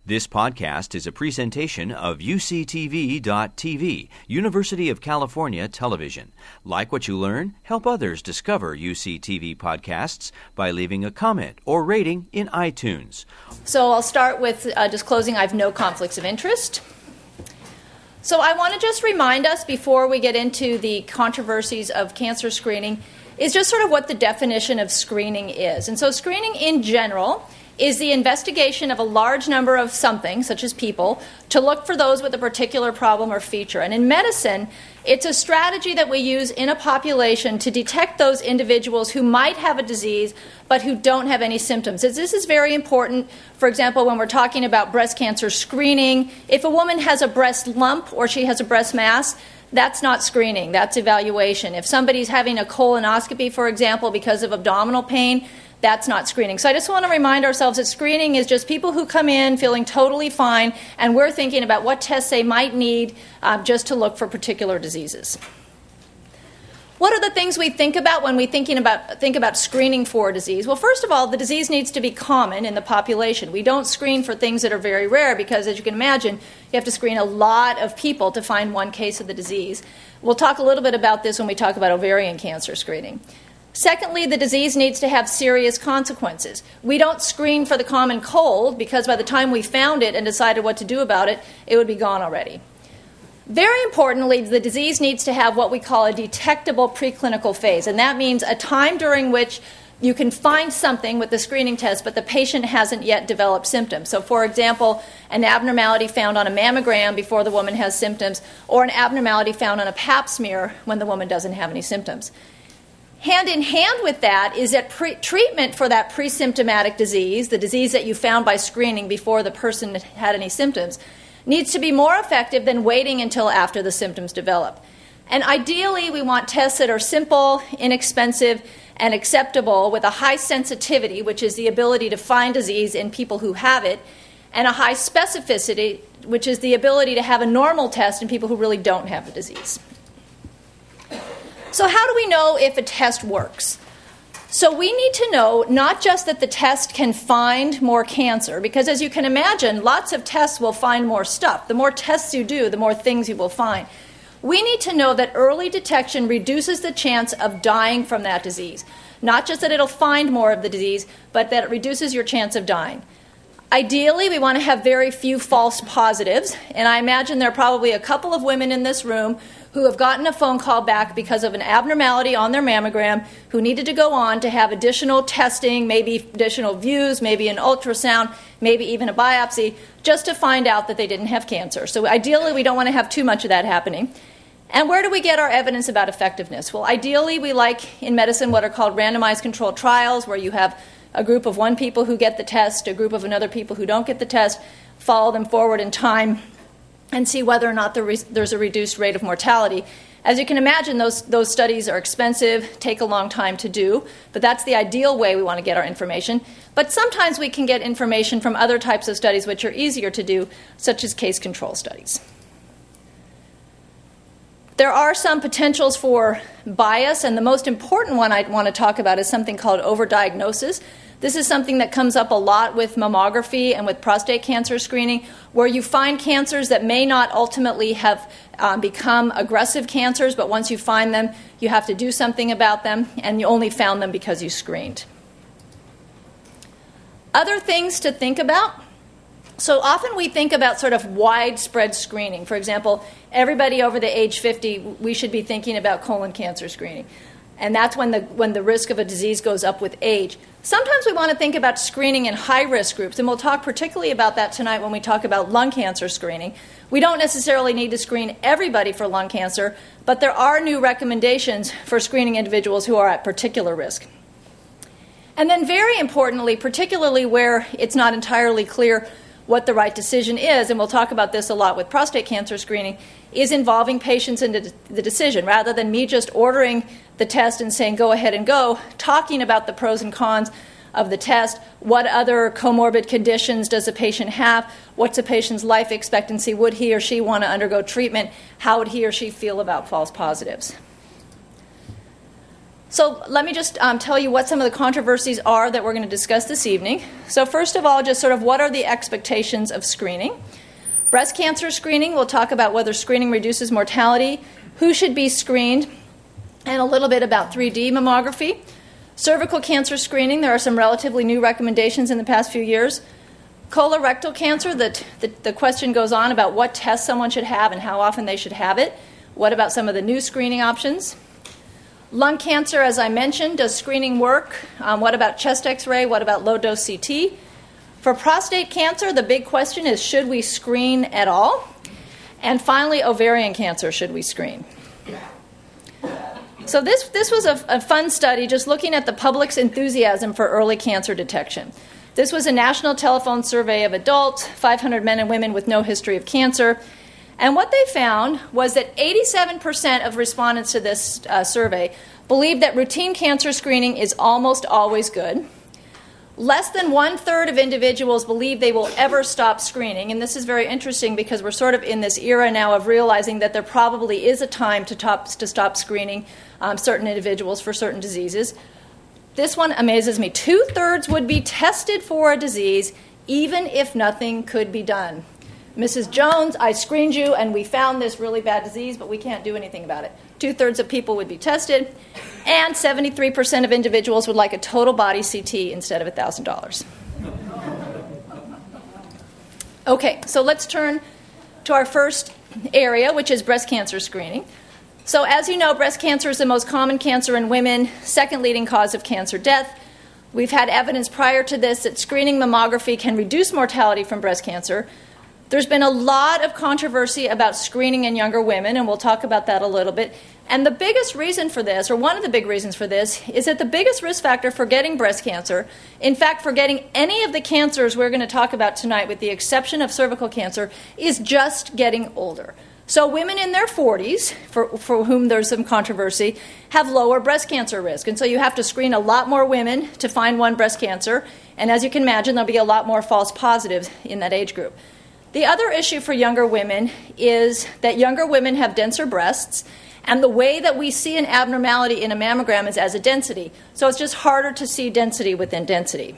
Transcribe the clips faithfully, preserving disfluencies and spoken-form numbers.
This podcast is a presentation of U C T V dot T V, University of California Television. Like what you learn? Help others discover U C T V podcasts by leaving a comment or rating in iTunes. So I'll start with uh, disclosing I have no conflicts of interest. So I want to just remind us before we get into the controversies of cancer screening is just sort of what the definition of screening is. And so screening in general is the investigation of a large number of something, such as people, to look for those with a particular problem or feature. And in medicine, it's a strategy that we use in a population to detect those individuals who might have a disease but who don't have any symptoms. This is very important, for example, when we're talking about breast cancer screening. If a woman has a breast lump or she has a breast mass, that's not screening, that's evaluation. If somebody's having a colonoscopy, for example, because of abdominal pain, that's not screening. So I just want to remind ourselves that screening is just people who come in feeling totally fine, and we're thinking about what tests they might need um, just to look for particular diseases. What are the things we think about when we thinking about, think about screening for a disease? Well, first of all, the disease needs to be common in the population. We don't screen for things that are very rare because, as you can imagine, you have to screen a lot of people to find one case of the disease. We'll talk a little bit about this when we talk about ovarian cancer screening. Secondly, the disease needs to have serious consequences. We don't screen for the common cold because by the time we found it and decided what to do about it, it would be gone already. Very importantly, the disease needs to have what we call a detectable preclinical phase, and that means a time during which you can find something with the screening test, but the patient hasn't yet developed symptoms. So, for example, an abnormality found on a mammogram before the woman has symptoms, or an abnormality found on a pap smear when the woman doesn't have any symptoms. Hand in hand with that is that pre- treatment for that pre-symptomatic disease, the disease that you found by screening before the person had any symptoms, needs to be more effective than waiting until after the symptoms develop. And ideally, we want tests that are simple, inexpensive, and acceptable with a high sensitivity, which is the ability to find disease in people who have it, and a high specificity, which is the ability to have a normal test in people who really don't have the disease. So how do we know if a test works? So we need to know not just that the test can find more cancer, because as you can imagine, lots of tests will find more stuff. The more tests you do, the more things you will find. We need to know that early detection reduces the chance of dying from that disease. Not just that it'll find more of the disease, but that it reduces your chance of dying. Ideally, we want to have very few false positives, and I imagine there are probably a couple of women in this room who have gotten a phone call back because of an abnormality on their mammogram, who needed to go on to have additional testing, maybe additional views, maybe an ultrasound, maybe even a biopsy, just to find out that they didn't have cancer. So ideally, we don't want to have too much of that happening. And where do we get our evidence about effectiveness? Well, ideally, we like in medicine what are called randomized controlled trials, where you have a group of one people who get the test, a group of another people who don't get the test, follow them forward in time, and see whether or not there re- there's a reduced rate of mortality. As you can imagine, those, those studies are expensive, take a long time to do, but that's the ideal way we want to get our information. But sometimes we can get information from other types of studies which are easier to do, such as case control studies. There are some potentials for bias, and the most important one I want to talk about is something called overdiagnosis. This is something that comes up a lot with mammography and with prostate cancer screening, where you find cancers that may not ultimately have um, become aggressive cancers, but once you find them, you have to do something about them, and you only found them because you screened. Other things to think about. So often we think about sort of widespread screening. For example, everybody over the age fifty, we should be thinking about colon cancer screening. And that's when the when the risk of a disease goes up with age. Sometimes we want to think about screening in high-risk groups, and we'll talk particularly about that tonight when we talk about lung cancer screening. We don't necessarily need to screen everybody for lung cancer, but there are new recommendations for screening individuals who are at particular risk. And then very importantly, particularly where it's not entirely clear what the right decision is, and we'll talk about this a lot with prostate cancer screening, is involving patients in the decision. Rather than me just ordering the test and saying go ahead and go, talking about the pros and cons of the test, what other comorbid conditions does a patient have, what's a patient's life expectancy, would he or she want to undergo treatment, how would he or she feel about false positives. So let me just um, tell you what some of the controversies are that we're going to discuss this evening. So first of all, just sort of what are the expectations of screening? Breast cancer screening, we'll talk about whether screening reduces mortality, who should be screened, and a little bit about three D mammography. Cervical cancer screening, there are some relatively new recommendations in the past few years. Colorectal cancer, the, the, the question goes on about what tests someone should have and how often they should have it. What about some of the new screening options? Lung cancer, as I mentioned, does screening work? Um, what about chest x-ray? What about low-dose C T? For prostate cancer, the big question is, should we screen at all? And finally, ovarian cancer, should we screen? So this, this was a, a fun study just looking at the public's enthusiasm for early cancer detection. This was a national telephone survey of adults, five hundred men and women with no history of cancer. And what they found was that eighty-seven percent of respondents to this uh, survey believe that routine cancer screening is almost always good. Less than one-third of individuals believe they will ever stop screening. And this is very interesting because we're sort of in this era now of realizing that there probably is a time to, top, to stop screening um, certain individuals for certain diseases. This one amazes me. Two-thirds would be tested for a disease even if nothing could be done. Missus Jones, I screened you and we found this really bad disease, but we can't do anything about it. Two-thirds of people would be tested, and seventy-three percent of individuals would like a total body C T instead of one thousand dollars. Okay, so let's turn to our first area, which is breast cancer screening. So as you know, breast cancer is the most common cancer in women, second leading cause of cancer death. We've had evidence prior to this that screening mammography can reduce mortality from breast cancer. There's been a lot of controversy about screening in younger women, and we'll talk about that a little bit. And the biggest reason for this, or one of the big reasons for this, is that the biggest risk factor for getting breast cancer, in fact, for getting any of the cancers we're going to talk about tonight, with the exception of cervical cancer, is just getting older. So women in their forties, for, for whom there's some controversy, have lower breast cancer risk. And so you have to screen a lot more women to find one breast cancer. And as you can imagine, there'll be a lot more false positives in that age group. The other issue for younger women is that younger women have denser breasts, and the way that we see an abnormality in a mammogram is as a density. So it's just harder to see density within density.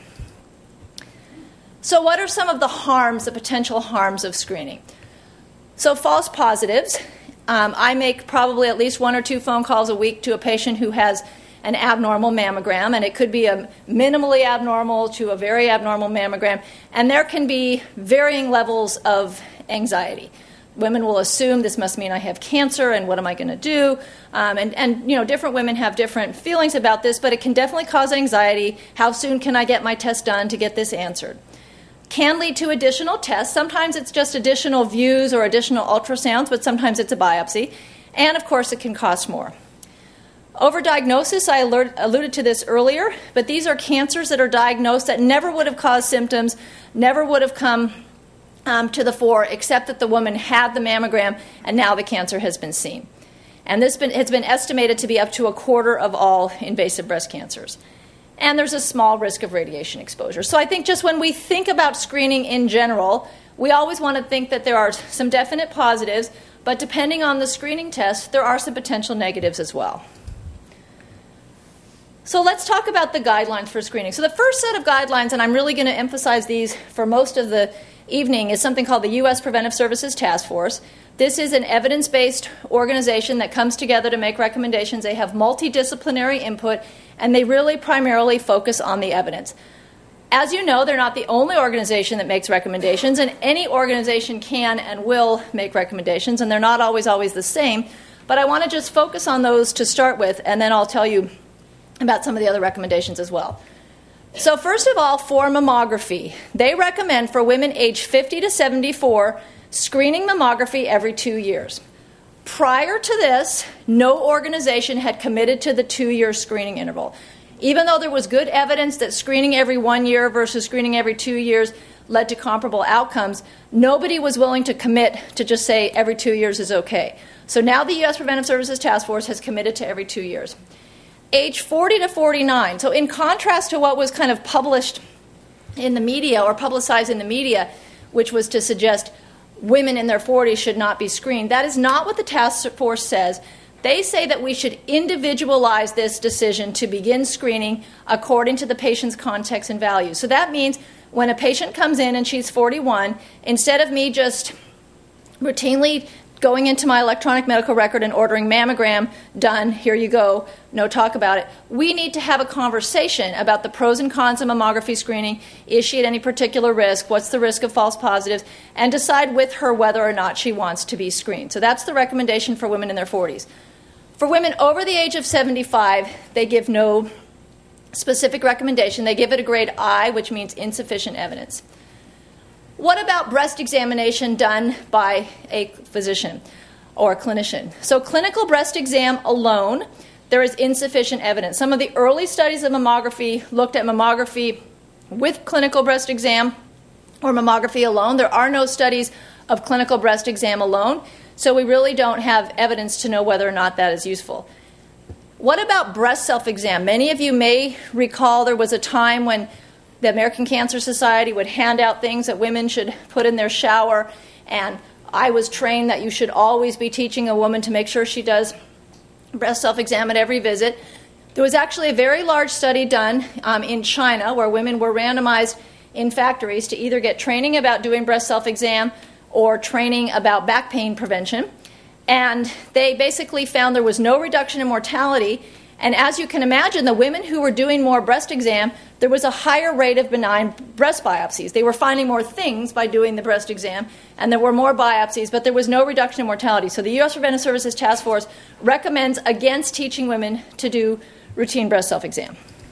So what are some of the harms, the potential harms of screening? So false positives. Um, I make probably at least one or two phone calls a week to a patient who has an abnormal mammogram, and it could be a minimally abnormal to a very abnormal mammogram, and there can be varying levels of anxiety. Women will assume this must mean I have cancer, and what am I going to do? Um, and, and, you know, different women have different feelings about this, but it can definitely cause anxiety. How soon can I get my test done to get this answered? Can lead to additional tests. Sometimes it's just additional views or additional ultrasounds, but sometimes it's a biopsy. And, of course, it can cost more. Overdiagnosis, I alert, alluded to this earlier, but these are cancers that are diagnosed that never would have caused symptoms, never would have come um, to the fore, except that the woman had the mammogram and now the cancer has been seen. And this been, has been estimated to be up to a quarter of all invasive breast cancers. And there's a small risk of radiation exposure. So I think just when we think about screening in general, we always want to think that there are some definite positives, but depending on the screening test, there are some potential negatives as well. So let's talk about the guidelines for screening. So the first set of guidelines, and I'm really going to emphasize these for most of the evening, is something called the U S Preventive Services Task Force. This is an evidence-based organization that comes together to make recommendations. They have multidisciplinary input, and they really primarily focus on the evidence. As you know, they're not the only organization that makes recommendations, and any organization can and will make recommendations, and they're not always, always the same. But I want to just focus on those to start with, and then I'll tell you about some of the other recommendations as well. So first of all, for mammography, they recommend for women aged fifty to seventy-four screening mammography every two years. Prior to this, no organization had committed to the two-year screening interval. Even though there was good evidence that screening every one year versus screening every two years led to comparable outcomes, nobody was willing to commit to just say every two years is okay. So now the U S Preventive Services Task Force has committed to every two years. Age forty to forty-nine. So in contrast to what was kind of published in the media or publicized in the media, which was to suggest women in their forties should not be screened, that is not what the task force says. They say that we should individualize this decision to begin screening according to the patient's context and values. So that means when a patient comes in and she's forty-one, instead of me just routinely going into my electronic medical record and ordering mammogram, done, here you go, no talk about it, we need to have a conversation about the pros and cons of mammography screening. Is she at any particular risk? What's the risk of false positives? And decide with her whether or not she wants to be screened. So that's the recommendation for women in their forties. For women over the age of seventy-five, they give no specific recommendation. They give it a grade I, which means insufficient evidence. What about breast examination done by a physician or a clinician? So clinical breast exam alone, there is insufficient evidence. Some of the early studies of mammography looked at mammography with clinical breast exam or mammography alone. There are no studies of clinical breast exam alone, so we really don't have evidence to know whether or not that is useful. What about breast self-exam? Many of you may recall there was a time when the American Cancer Society would hand out things that women should put in their shower, and I was trained that you should always be teaching a woman to make sure she does breast self-exam at every visit. There was actually a very large study done um, in China where women were randomized in factories to either get training about doing breast self-exam or training about back pain prevention. And they basically found there was no reduction in mortality. And as you can imagine, the women who were doing more breast exam, there was a higher rate of benign breast biopsies. They were finding more things by doing the breast exam, and there were more biopsies, but there was no reduction in mortality. So the U S Preventive Services Task Force recommends against teaching women to do routine breast self-exam.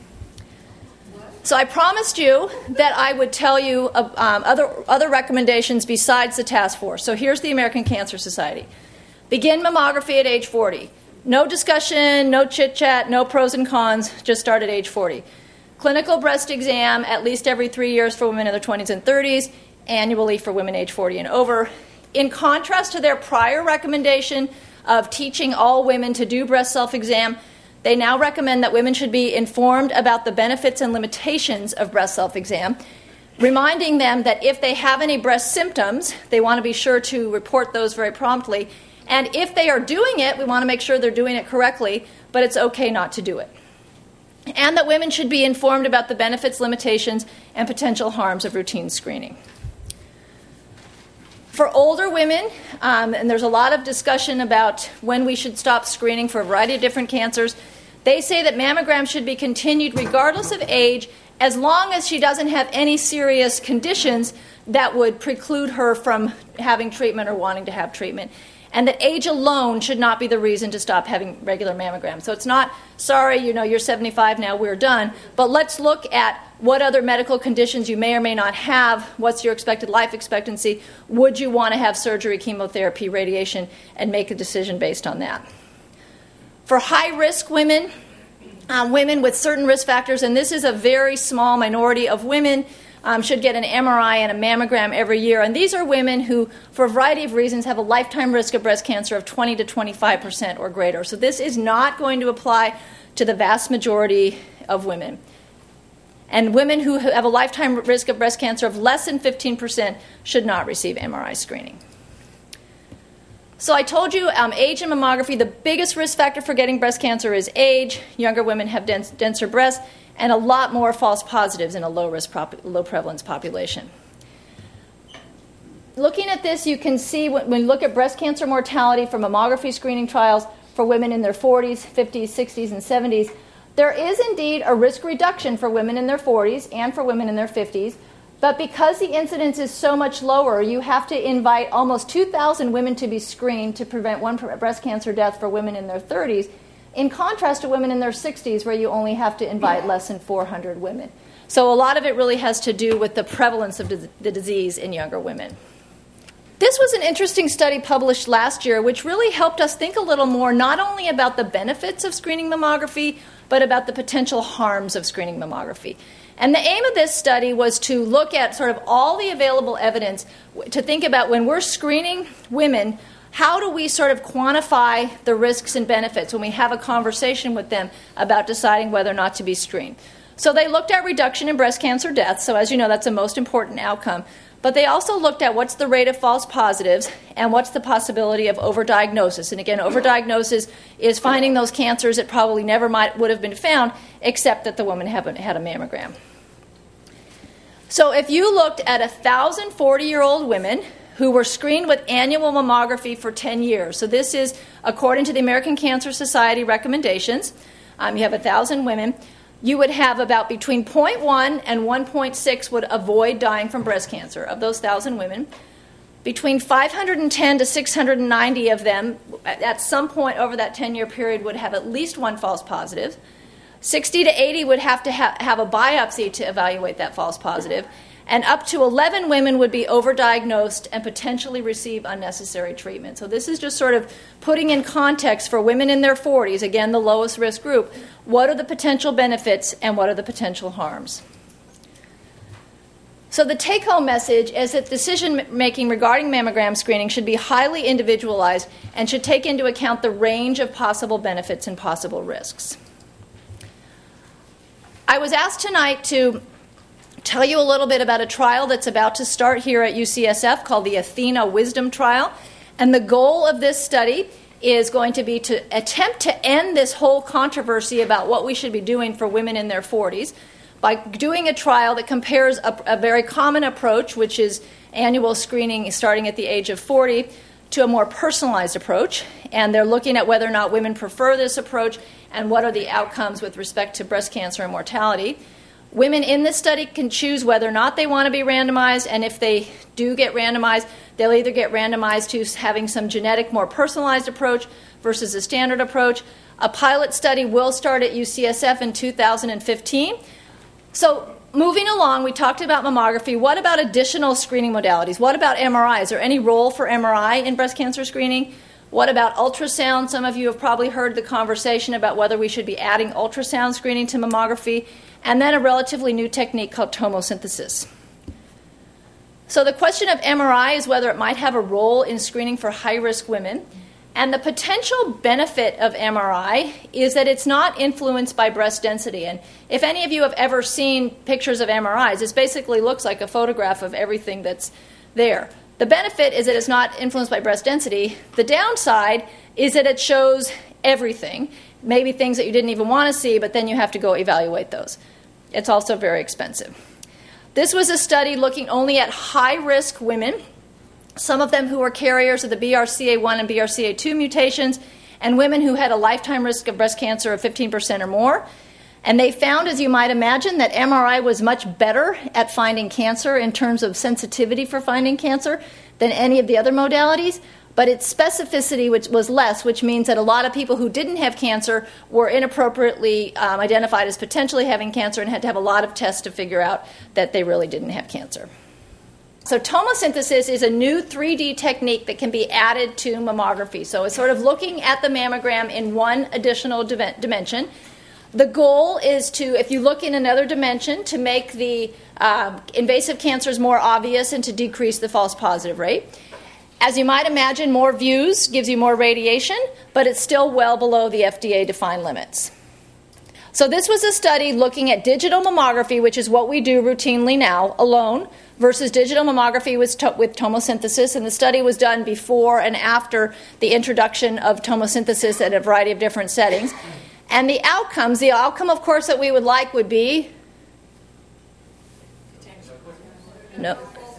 So I promised you that I would tell you uh, um, other, other recommendations besides the task force. So here's the American Cancer Society. Begin mammography at age forty. No discussion, no chit-chat, no pros and cons, just start at age forty. Clinical breast exam at least every three years for women in their twenties and thirties, annually for women age forty and over. In contrast to their prior recommendation of teaching all women to do breast self-exam, they now recommend that women should be informed about the benefits and limitations of breast self-exam, reminding them that if they have any breast symptoms, they want to be sure to report those very promptly. And if they are doing it, we want to make sure they're doing it correctly, but it's okay not to do it. And that women should be informed about the benefits, limitations, and potential harms of routine screening. For older women, um, and there's a lot of discussion about when we should stop screening for a variety of different cancers, they say that mammograms should be continued regardless of age as long as she doesn't have any serious conditions that would preclude her from having treatment or wanting to have treatment. And that age alone should not be the reason to stop having regular mammograms. So it's not, sorry, you know, you're seventy-five now, we're done. But let's look at what other medical conditions you may or may not have. What's your expected life expectancy? Would you want to have surgery, chemotherapy, radiation, and make a decision based on that? For high-risk women, um, women with certain risk factors, and this is a very small minority of women, Um, should get an M R I and a mammogram every year. And these are women who, for a variety of reasons, have a lifetime risk of breast cancer of twenty to twenty-five percent or greater. So this is not going to apply to the vast majority of women. And women who have a lifetime risk of breast cancer of less than fifteen percent should not receive M R I screening. So I told you um, age and mammography, the biggest risk factor for getting breast cancer is age. Younger women have dense, denser breasts, and a lot more false positives in a low-risk, prop- low-prevalence population. Looking at this, you can see when, when you look at breast cancer mortality from mammography screening trials for women in their forties, fifties, sixties, and seventies, there is indeed a risk reduction for women in their forties and for women in their fifties, but because the incidence is so much lower, you have to invite almost two thousand women to be screened to prevent one breast cancer death for women in their thirties, in contrast to women in their sixties, where you only have to invite less than four hundred women. So a lot of it really has to do with the prevalence of the disease in younger women. This was an interesting study published last year, which really helped us think a little more not only about the benefits of screening mammography, but about the potential harms of screening mammography. And the aim of this study was to look at sort of all the available evidence to think about when we're screening women, how do we sort of quantify the risks and benefits when we have a conversation with them about deciding whether or not to be screened? So they looked at reduction in breast cancer deaths. So as you know, that's the most important outcome. but they also looked at what's the rate of false positives and what's the possibility of overdiagnosis. And again, overdiagnosis is finding those cancers that probably never might would have been found, except that the woman had a mammogram. So if you looked at one thousand forty-year-old women who were screened with annual mammography for ten years, so this is according to the American Cancer Society recommendations, um, you have one thousand women, you would have about between zero point one and one point six would avoid dying from breast cancer of those one thousand women. Between five hundred ten to six hundred ninety of them at some point over that ten-year period would have at least one false positive. sixty to eighty would have to ha- have a biopsy to evaluate that false positive. And up to eleven women would be overdiagnosed and potentially receive unnecessary treatment. So this is just sort of putting in context for women in their forties, again, the lowest risk group, what are the potential benefits and what are the potential harms. So the take-home message is that decision-making regarding mammogram screening should be highly individualized and should take into account the range of possible benefits and possible risks. I was asked tonight to tell you a little bit about a trial that's about to start here at U C S F called the Athena Wisdom Trial. And the goal of this study is going to be to attempt to end this whole controversy about what we should be doing for women in their forties by doing a trial that compares a, a very common approach, which is annual screening starting at the age of forty, to a more personalized approach. And they're looking at whether or not women prefer this approach and what are the outcomes with respect to breast cancer and mortality. Women in this study can choose whether or not they want to be randomized, and if they do get randomized, they'll either get randomized to having some genetic, more personalized approach versus a standard approach. A pilot study will start at U C S F in two thousand fifteen. So moving along, we talked about mammography. What about additional screening modalities? What about M R I? Is there any role for M R I in breast cancer screening? What about ultrasound? Some of you have probably heard the conversation about whether we should be adding ultrasound screening to mammography. And then a relatively new technique called tomosynthesis. So the question of M R I is whether it might have a role in screening for high-risk women. And the potential benefit of M R I is that it's not influenced by breast density. And if any of you have ever seen pictures of M R Is, it basically looks like a photograph of everything that's there. The benefit is that it's not influenced by breast density. The downside is that it shows everything, maybe things that you didn't even want to see, but then you have to go evaluate those. It's also very expensive. This was a study looking only at high-risk women, some of them who were carriers of the B R C A one and B R C A two mutations, and women who had a lifetime risk of breast cancer of fifteen percent or more. And they found, as you might imagine, that M R I was much better at finding cancer in terms of sensitivity for finding cancer than any of the other modalities. But its specificity which was less, which means that a lot of people who didn't have cancer were inappropriately um, identified as potentially having cancer and had to have a lot of tests to figure out that they really didn't have cancer. So tomosynthesis is a new three D technique that can be added to mammography. So it's sort of looking at the mammogram in one additional dim- dimension. The goal is to, if you look in another dimension, to make the uh, invasive cancers more obvious and to decrease the false positive rate. As you might imagine, more views gives you more radiation, but it's still well below the F D A-defined limits. So this was a study looking at digital mammography, which is what we do routinely now, alone, versus digital mammography with, to- with tomosynthesis. And the study was done before and after the introduction of tomosynthesis at a variety of different settings. And the outcomes, the outcome, of course, that we would like would be... No.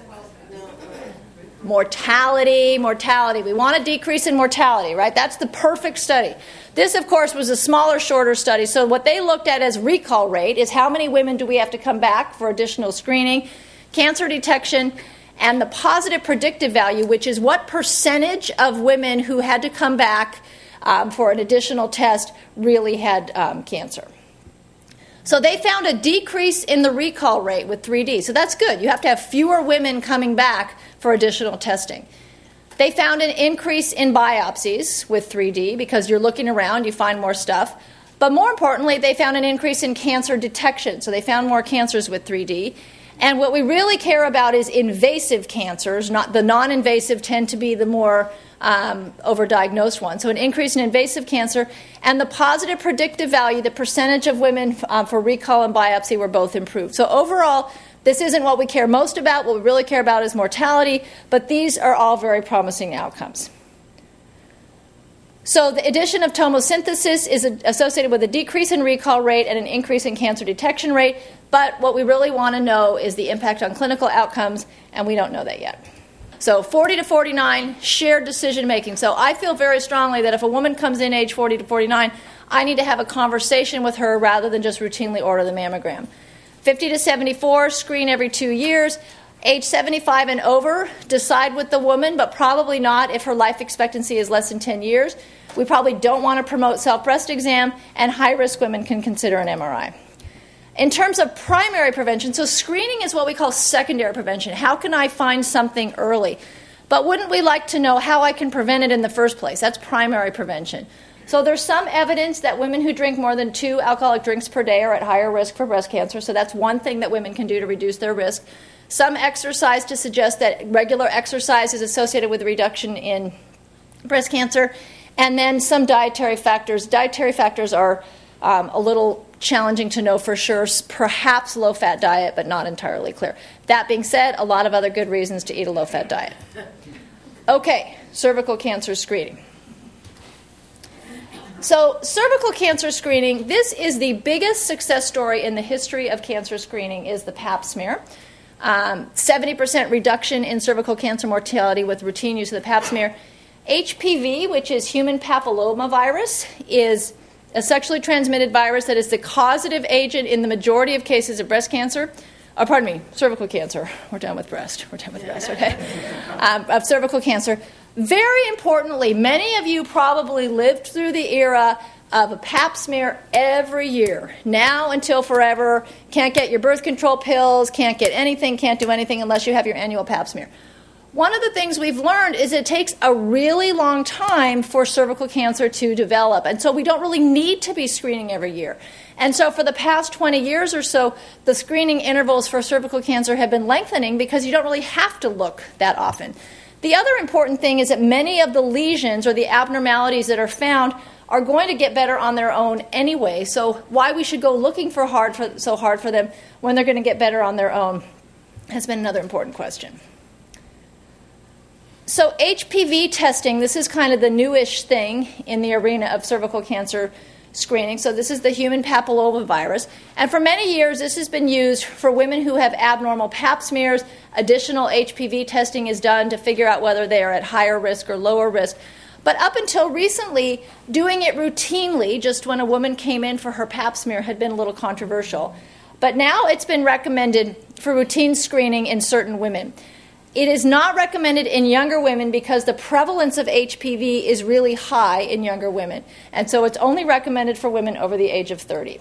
Mortality, mortality. We want a decrease in mortality, right? That's the perfect study. This, of course, was a smaller, shorter study. So what they looked at as recall rate is how many women do we have to come back for additional screening, cancer detection, and the positive predictive value, which is what percentage of women who had to come back um, for an additional test really had um, cancer. So they found a decrease in the recall rate with three D. So that's good. You have to have fewer women coming back for additional testing. They found an increase in biopsies with three D because you're looking around, you find more stuff. But more importantly, they found an increase in cancer detection. So they found more cancers with three D. And what we really care about is invasive cancers. Not the non-invasive tend to be the more um, overdiagnosed ones. So an increase in invasive cancer and the positive predictive value, the percentage of women uh, for recall and biopsy were both improved. So overall, This isn't what we care most about. What we really care about is mortality, but these are all very promising outcomes. So the addition of tomosynthesis is associated with a decrease in recall rate and an increase in cancer detection rate, but what we really want to know is the impact on clinical outcomes, and we don't know that yet. So forty to forty-nine, shared decision making. So I feel very strongly that if a woman comes in age forty to forty-nine, I need to have a conversation with her rather than just routinely order the mammogram. fifty to seventy-four, screen every two years. Age seventy-five and over, decide with the woman, but probably not if her life expectancy is less than ten years. We probably don't want to promote self-breast exam, and high-risk women can consider an M R I. In terms of primary prevention, so screening is what we call secondary prevention. How can I find something early? But wouldn't we like to know how I can prevent it in the first place? That's primary prevention. So there's some evidence that women who drink more than two alcoholic drinks per day are at higher risk for breast cancer, so that's one thing that women can do to reduce their risk. Some exercise to suggest that regular exercise is associated with a reduction in breast cancer, and then some dietary factors. Dietary factors are um, a little challenging to know for sure, perhaps low-fat diet, but not entirely clear. That being said, a lot of other good reasons to eat a low-fat diet. Okay, cervical cancer screening. So cervical cancer screening, this is the biggest success story in the history of cancer screening, is the pap smear. Um, seventy percent reduction in cervical cancer mortality with routine use of the pap smear. H P V, which is human papillomavirus, is a sexually transmitted virus that is the causative agent in the majority of cases of breast cancer. Oh, pardon me, cervical cancer. We're done with breast. We're done with breast, okay? Um, of cervical cancer. Very importantly, many of you probably lived through the era of a pap smear every year, now until forever. Can't get your birth control pills, can't get anything, can't do anything unless you have your annual pap smear. One of the things we've learned is it takes a really long time for cervical cancer to develop, and so we don't really need to be screening every year. And so for the past twenty years or so, the screening intervals for cervical cancer have been lengthening because you don't really have to look that often. The other important thing is that many of the lesions or the abnormalities that are found are going to get better on their own anyway, so why we should go looking for hard for, so hard for them when they're going to get better on their own has been another important question. So H P V testing, this is kind of the newish thing in the arena of cervical cancer screening. So this is the human papillomavirus. And for many years, this has been used for women who have abnormal pap smears. Additional H P V testing is done to figure out whether they are at higher risk or lower risk. But up until recently, doing it routinely, just when a woman came in for her pap smear, had been a little controversial. But now it's been recommended for routine screening in certain women. It is not recommended in younger women because the prevalence of H P V is really high in younger women. And so it's only recommended for women over the age of thirty.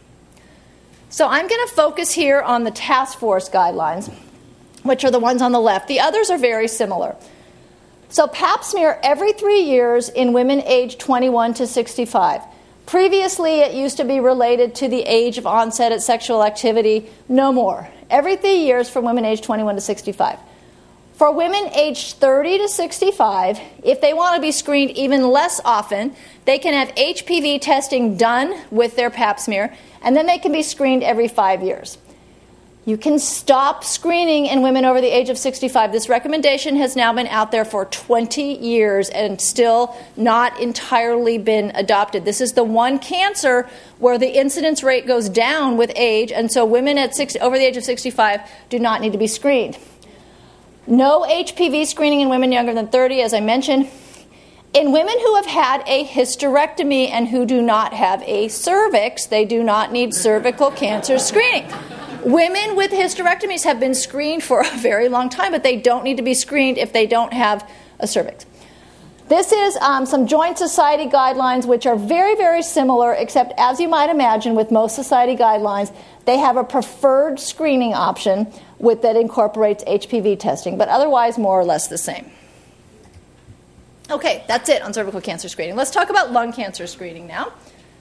So I'm going to focus here on the task force guidelines, which are the ones on the left. The others are very similar. So pap smear every three years in women aged twenty-one to sixty-five. Previously, it used to be related to the age of onset at sexual activity. No more. Every three years for women aged twenty-one to sixty-five. For women aged thirty to sixty-five, if they want to be screened even less often, they can have H P V testing done with their pap smear, and then they can be screened every five years. You can stop screening in women over the age of sixty-five. This recommendation has now been out there for twenty years and still not entirely been adopted. This is the one cancer where the incidence rate goes down with age, and so women at six, over the age of sixty-five do not need to be screened. No H P V screening in women younger than thirty, as I mentioned. In women who have had a hysterectomy and who do not have a cervix, they do not need cervical cancer screening. Women with hysterectomies have been screened for a very long time, but they don't need to be screened if they don't have a cervix. This is um, some joint society guidelines, which are very, very similar, except as you might imagine with most society guidelines, they have a preferred screening option with that incorporates H P V testing, but otherwise more or less the same. Okay, that's it on cervical cancer screening. Let's talk about lung cancer screening now.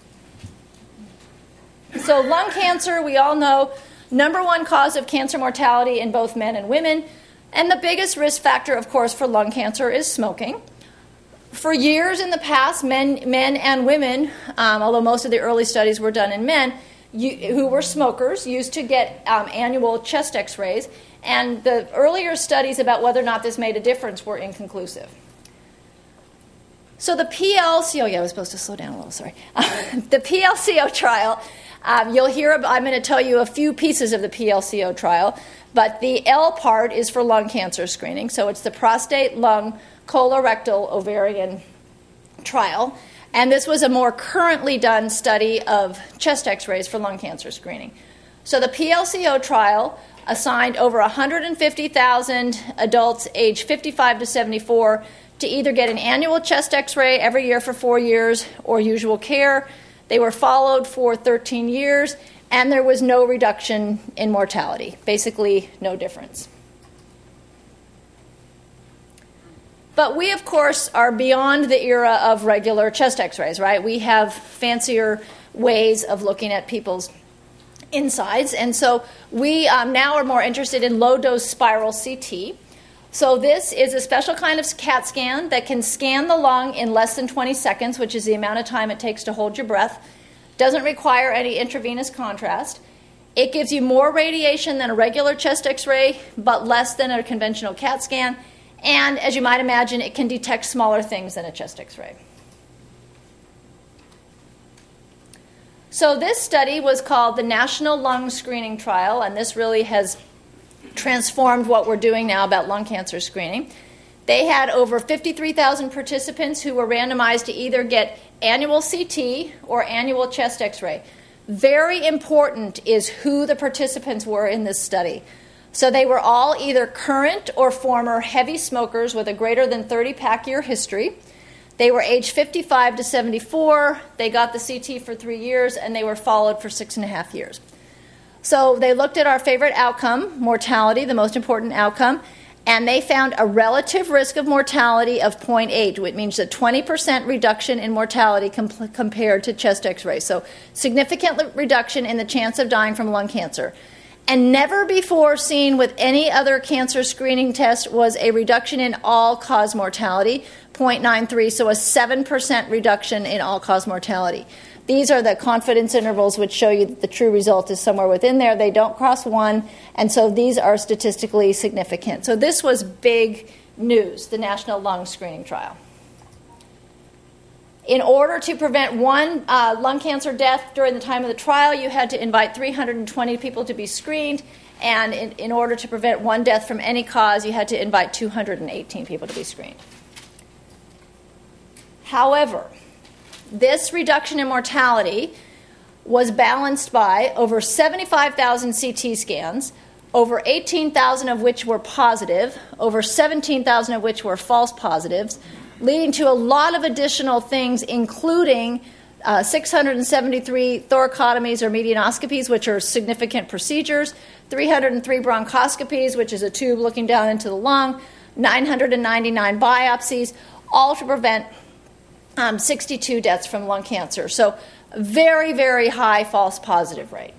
So lung cancer, we all know, number one cause of cancer mortality in both men and women, and the biggest risk factor, of course, for lung cancer is smoking. For years in the past, men, men and women, um, although most of the early studies were done in men, you, who were smokers used to get um, annual chest x-rays, and the earlier studies about whether or not this made a difference were inconclusive. So the P L C O, yeah, I was supposed to slow down a little, sorry. The P L C O trial, um, you'll hear, I'm going to tell you a few pieces of the P L C O trial, but the L part is for lung cancer screening, so it's the prostate, lung, colorectal, ovarian trial. And this was a more currently done study of chest x-rays for lung cancer screening. So the P L C O trial assigned over one hundred fifty thousand adults aged fifty-five to seventy-four to either get an annual chest x-ray every year for four years or usual care. They were followed for thirteen years, and there was no reduction in mortality, basically no difference. But we, of course, are beyond the era of regular chest x-rays, right? We have fancier ways of looking at people's insides, and so we um, now are more interested in low-dose spiral C T. So this is a special kind of CAT scan that can scan the lung in less than twenty seconds, which is the amount of time it takes to hold your breath. Doesn't require any intravenous contrast. It gives you more radiation than a regular chest x-ray, but less than a conventional CAT scan. And as you might imagine, it can detect smaller things than a chest x-ray. So this study was called the National Lung Screening Trial, and this really has transformed what we're doing now about lung cancer screening. They had over fifty-three thousand participants who were randomized to either get annual C T or annual chest x-ray. Very important is who the participants were in this study. So they were all either current or former heavy smokers with a greater than thirty pack year history. They were aged fifty-five to seventy-four. They got the C T for three years, and they were followed for six and a half years. So they looked at our favorite outcome, mortality, the most important outcome, and they found a relative risk of mortality of zero point eight, which means a twenty percent reduction in mortality com- compared to chest x-ray. So significant reduction in the chance of dying from lung cancer. And never before seen with any other cancer screening test was a reduction in all-cause mortality, zero point nine three, so a seven percent reduction in all-cause mortality. These are the confidence intervals which show you that the true result is somewhere within there. They don't cross one, and so these are statistically significant. So this was big news, the National Lung Screening Trial. In order to prevent one uh, lung cancer death during the time of the trial, you had to invite three hundred twenty people to be screened, and in, in order to prevent one death from any cause, you had to invite two hundred eighteen people to be screened. However, this reduction in mortality was balanced by over seventy-five thousand C T scans, over eighteen thousand of which were positive, over seventeen thousand of which were false positives, leading to a lot of additional things, including uh, six hundred seventy-three thoracotomies or medionoscopies, which are significant procedures, three hundred three bronchoscopies, which is a tube looking down into the lung, nine hundred ninety-nine biopsies, all to prevent um, sixty-two deaths from lung cancer. So very, very high false positive rate.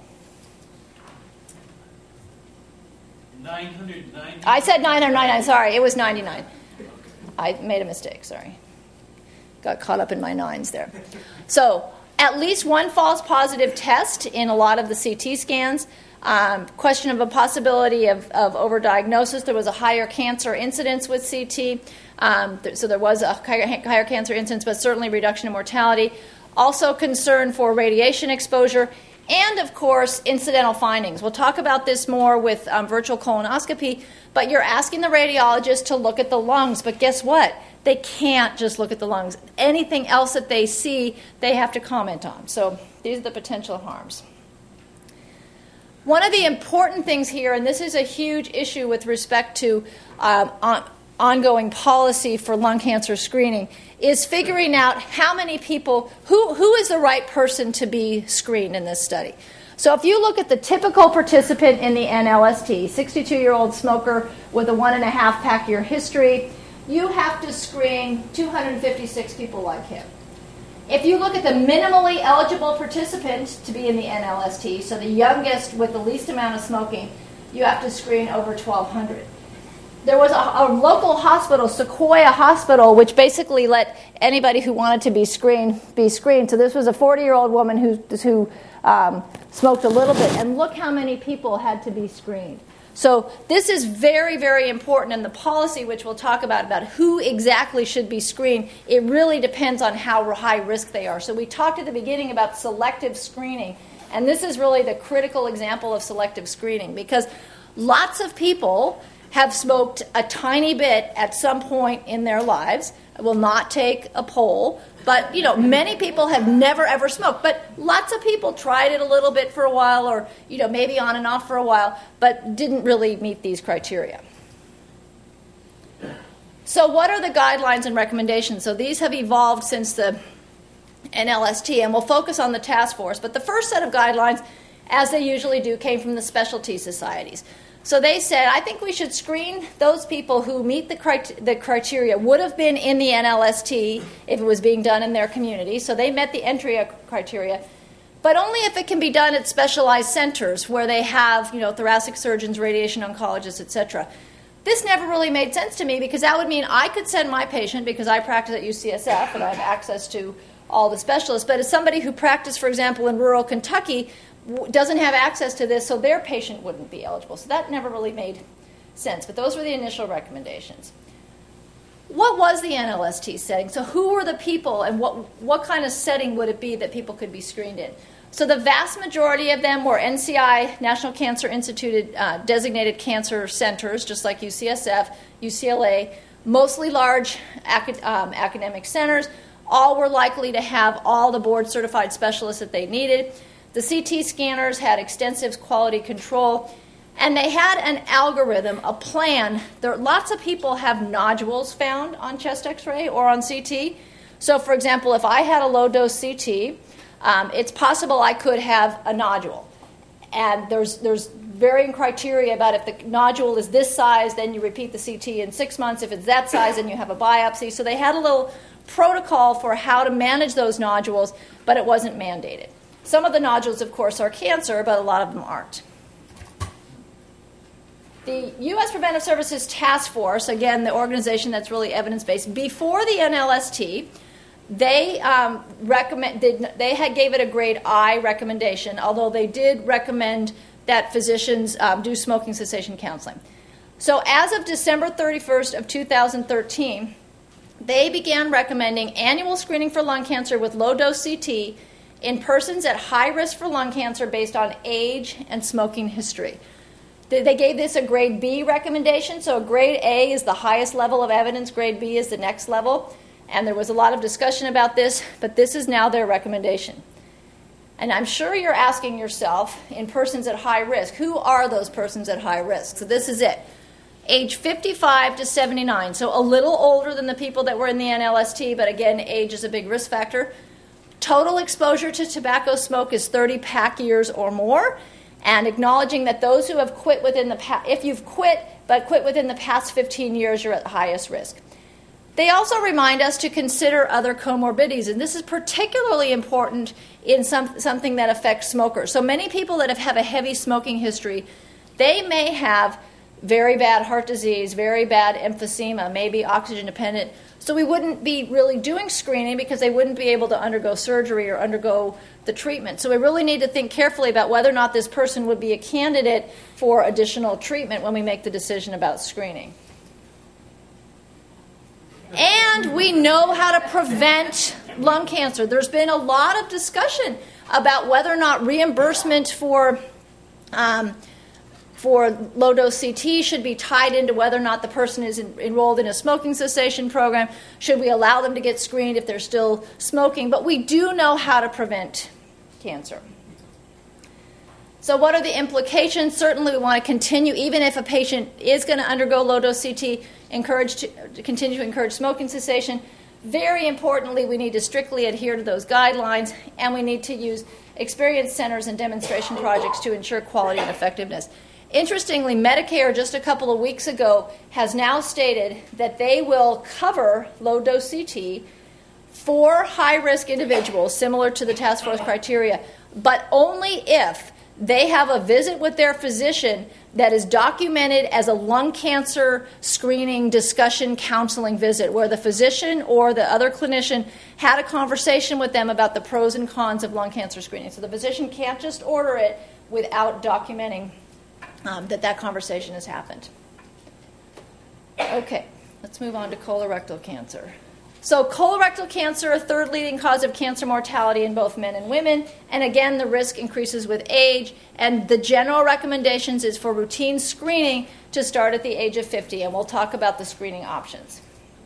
nine hundred ninety-nine I said nine hundred ninety-nine, sorry, it was ninety-nine. I made a mistake, sorry. Got caught up in my nines there. So at least one false positive test in a lot of the C T scans. Um, question of a possibility of, of overdiagnosis. There was a higher cancer incidence with C T. Um, th- so there was a higher, higher cancer incidence, but certainly reduction in mortality. Also concern for radiation exposure. And, of course, incidental findings. We'll talk about this more with um, virtual colonoscopy, but you're asking the radiologist to look at the lungs. But guess what? They can't just look at the lungs. Anything else that they see, they have to comment on. So these are the potential harms. One of the important things here, and this is a huge issue with respect to um, on, ongoing policy for lung cancer screening, is figuring out how many people, who, who is the right person to be screened in this study. So if you look at the typical participant in the N L S T, sixty-two-year-old smoker with a one and a half pack year history, you have to screen two hundred fifty-six people like him. If you look at the minimally eligible participant to be in the N L S T, so the youngest with the least amount of smoking, you have to screen over twelve hundred. There was a, a local hospital, Sequoia Hospital, which basically let anybody who wanted to be screened be screened. So this was a forty-year-old woman who, who um, smoked a little bit. And look how many people had to be screened. So this is very, very important in the policy, which we'll talk about, about who exactly should be screened. It really depends on how high risk they are. So we talked at the beginning about selective screening, and this is really the critical example of selective screening, because lots of people have smoked a tiny bit at some point in their lives. I will not take a poll, but you know, many people have never ever smoked. But lots of people tried it a little bit for a while, or you know, maybe on and off for a while, but didn't really meet these criteria. So what are the guidelines and recommendations? So these have evolved since the N L S T, and we'll focus on the task force. But the first set of guidelines, as they usually do, came from the specialty societies. So they said, I think we should screen those people who meet the, crit- the criteria, would have been in the N L S T if it was being done in their community. So they met the entry criteria, but only if it can be done at specialized centers where they have, you know, thoracic surgeons, radiation oncologists, et cetera. This never really made sense to me, because that would mean I could send my patient, because I practice at U C S F and I have access to all the specialists, but as somebody who practiced, for example, in rural Kentucky, doesn't have access to this, so their patient wouldn't be eligible. So that never really made sense. But those were the initial recommendations. What was the N L S T setting? So who were the people, and what, what kind of setting would it be that people could be screened in? So the vast majority of them were N C I, National Cancer Institute, uh, designated cancer centers, just like U C S F, U C L A, mostly large acad- um, academic centers. All were likely to have all the board-certified specialists that they needed. The C T scanners had extensive quality control, and they had an algorithm, a plan. There, lots of people have nodules found on chest X-ray or on C T. So, for example, if I had a low-dose C T, um, it's possible I could have a nodule. And there's there's varying criteria about if the nodule is this size, then you repeat the C T in six months. If it's that size, then you have a biopsy. So they had a little protocol for how to manage those nodules, but it wasn't mandated. Some of the nodules, of course, are cancer, but a lot of them aren't. The U S Preventive Services Task Force, again, the organization that's really evidence-based, before the N L S T, they um, recommend did, they had gave it a grade I recommendation, although they did recommend that physicians um, do smoking cessation counseling. So as of December thirty-first of two thousand thirteen, they began recommending annual screening for lung cancer with low-dose C T in persons at high risk for lung cancer based on age and smoking history. They gave this a grade B recommendation, so grade A is the highest level of evidence, grade B is the next level, and there was a lot of discussion about this, but this is now their recommendation. And I'm sure you're asking yourself, in persons at high risk, who are those persons at high risk? So this is it. Age fifty-five to seventy-nine, so a little older than the people that were in the N L S T, but again, age is a big risk factor. Total exposure to tobacco smoke is thirty pack years or more, and acknowledging that those who have quit within the past, if you've quit, but quit within the past fifteen years, you're at the highest risk. They also remind us to consider other comorbidities, and this is particularly important in some, something that affects smokers. So many people that have, have a heavy smoking history, they may have very bad heart disease, very bad emphysema, maybe oxygen dependent. So we wouldn't be really doing screening because they wouldn't be able to undergo surgery or undergo the treatment. So we really need to think carefully about whether or not this person would be a candidate for additional treatment when we make the decision about screening. And we know how to prevent lung cancer. There's been a lot of discussion about whether or not reimbursement for um, for low-dose C T should be tied into whether or not the person is in, enrolled in a smoking cessation program. Should we allow them to get screened if they're still smoking? But we do know how to prevent cancer. So what are the implications? Certainly we want to continue, even if a patient is going to undergo low-dose C T, encourage to, to continue to encourage smoking cessation. Very importantly, we need to strictly adhere to those guidelines, and we need to use experience centers and demonstration projects to ensure quality and effectiveness. Interestingly, Medicare just a couple of weeks ago has now stated that they will cover low-dose C T for high-risk individuals, similar to the task force criteria, but only if they have a visit with their physician that is documented as a lung cancer screening discussion counseling visit, where the physician or the other clinician had a conversation with them about the pros and cons of lung cancer screening. So the physician can't just order it without documenting um, that that conversation has happened. Okay, let's move on to colorectal cancer. So colorectal cancer, a third leading cause of cancer mortality in both men and women. And again, the risk increases with age. And the general recommendations is for routine screening to start at the age of fifty. And we'll talk about the screening options.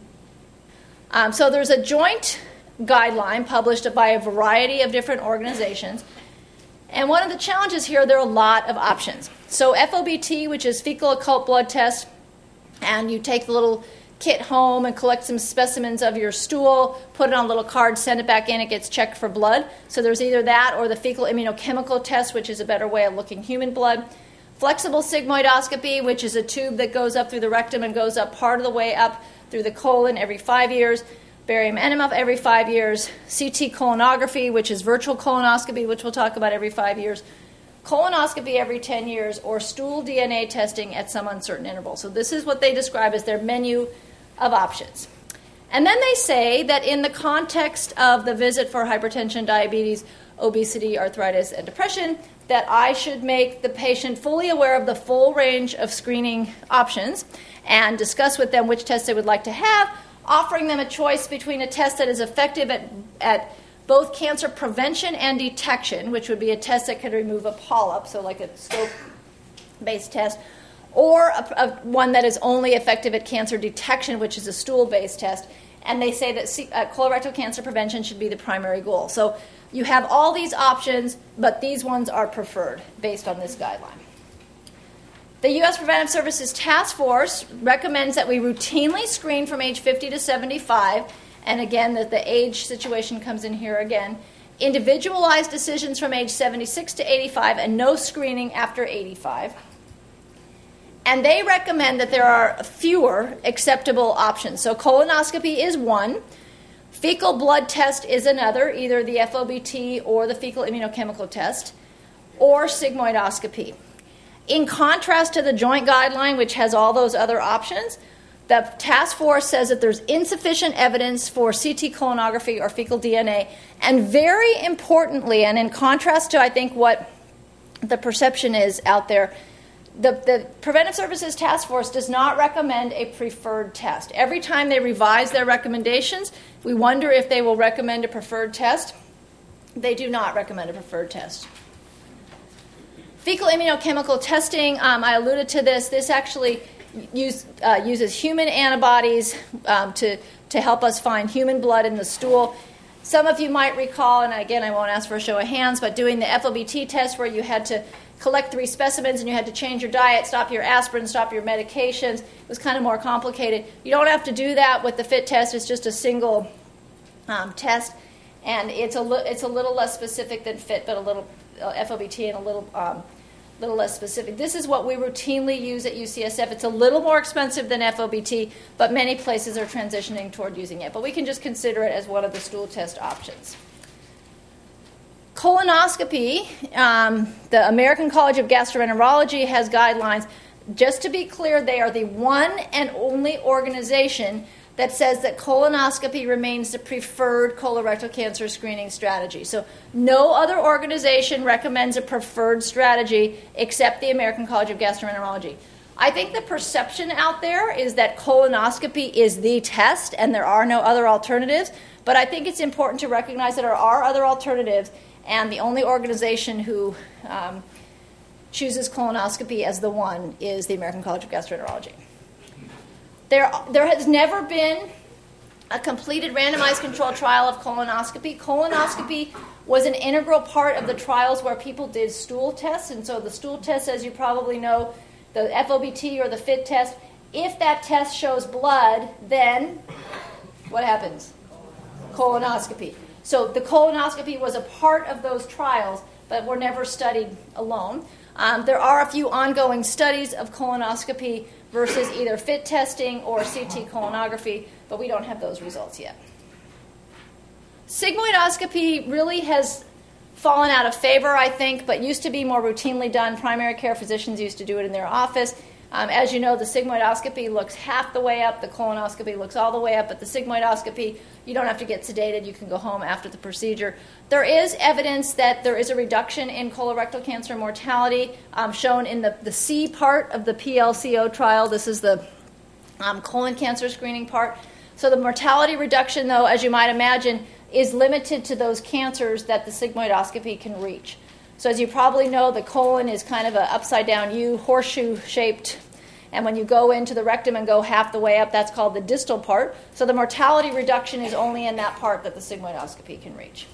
Um, so there's a joint guideline published by a variety of different organizations. And one of the challenges here, there are a lot of options. So F O B T, which is fecal occult blood test, and you take the little kit home and collect some specimens of your stool, put it on a little card, send it back in, it gets checked for blood. So there's either that or the fecal immunochemical test, which is a better way of looking human blood. Flexible sigmoidoscopy, which is a tube that goes up through the rectum and goes up part of the way up through the colon every five years. Barium enema every five years. C T colonography, which is virtual colonoscopy, which we'll talk about every five years. Colonoscopy every ten years, or stool D N A testing at some uncertain interval. So this is what they describe as their menu of options. And then they say that in the context of the visit for hypertension, diabetes, obesity, arthritis, and depression, that I should make the patient fully aware of the full range of screening options and discuss with them which tests they would like to have, offering them a choice between a test that is effective at, at both cancer prevention and detection, which would be a test that could remove a polyp, so like a scope-based test, or a, a, one that is only effective at cancer detection, which is a stool-based test. And they say that C, uh, colorectal cancer prevention should be the primary goal. So you have all these options, but these ones are preferred based on this guideline. The U S Preventive Services Task Force recommends that we routinely screen from age fifty to seventy-five, and again, that the age situation comes in here again. Individualized decisions from age seventy-six to eighty-five, and no screening after eighty-five. And they recommend that there are fewer acceptable options. So colonoscopy is one. Fecal blood test is another, either the F O B T or the fecal immunochemical test, or sigmoidoscopy. In contrast to the joint guideline, which has all those other options, the task force says that there's insufficient evidence for C T colonography or fecal D N A. And very importantly, and in contrast to, I think, what the perception is out there, The, the Preventive Services Task Force does not recommend a preferred test. Every time they revise their recommendations, we wonder if they will recommend a preferred test. They do not recommend a preferred test. Fecal immunochemical testing, um, I alluded to this. This actually use, uh, uses human antibodies um, to, to help us find human blood in the stool. Some of you might recall, and again, I won't ask for a show of hands, but doing the F O B T test where you had to collect three specimens and you had to change your diet, stop your aspirin, stop your medications. It was kind of more complicated. You don't have to do that with the FIT test. It's just a single um, test, and it's a, li- it's a little less specific than FIT, but a little uh, F O B T and a little um, little less specific. This is what we routinely use at U C S F. It's a little more expensive than F O B T, but many places are transitioning toward using it. But we can just consider it as one of the stool test options. Colonoscopy, um, the American College of Gastroenterology has guidelines. Just to be clear, they are the one and only organization that says that colonoscopy remains the preferred colorectal cancer screening strategy. So no other organization recommends a preferred strategy except the American College of Gastroenterology. I think the perception out there is that colonoscopy is the test and there are no other alternatives, but I think it's important to recognize that there are other alternatives. And the only organization who um, chooses colonoscopy as the one is the American College of Gastroenterology. There, there has never been a completed randomized controlled trial of colonoscopy. Colonoscopy was an integral part of the trials where people did stool tests. And so the stool test, as you probably know, the F O B T or the FIT test, if that test shows blood, then what happens? Colonoscopy. So the colonoscopy was a part of those trials, but were never studied alone. Um, there are a few ongoing studies of colonoscopy versus either FIT testing or C T colonography, but we don't have those results yet. Sigmoidoscopy really has fallen out of favor, I think, but used to be more routinely done. Primary care physicians used to do it in their office. Um, as you know, the sigmoidoscopy looks half the way up. The colonoscopy looks all the way up. But the sigmoidoscopy, you don't have to get sedated. You can go home after the procedure. There is evidence that there is a reduction in colorectal cancer mortality um, shown in the, the C part of the P L C O trial. This is the um, colon cancer screening part. So the mortality reduction, though, as you might imagine, is limited to those cancers that the sigmoidoscopy can reach. So as you probably know, the colon is kind of an upside-down U, horseshoe-shaped, and when you go into the rectum and go half the way up, that's called the distal part. So the mortality reduction is only in that part that the sigmoidoscopy can reach.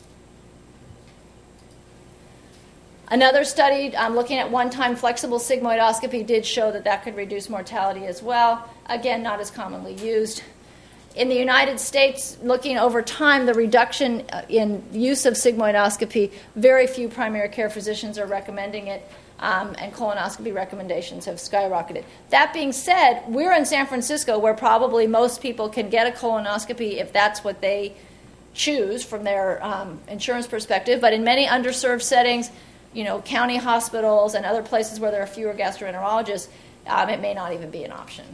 Another study um, looking at one-time flexible sigmoidoscopy did show that that could reduce mortality as well. Again, not as commonly used. In the United States, looking over time, the reduction in use of sigmoidoscopy, very few primary care physicians are recommending it, um, and colonoscopy recommendations have skyrocketed. That being said, we're in San Francisco where probably most people can get a colonoscopy if that's what they choose from their um, insurance perspective, but in many underserved settings, you know, county hospitals and other places where there are fewer gastroenterologists, um, it may not even be an option.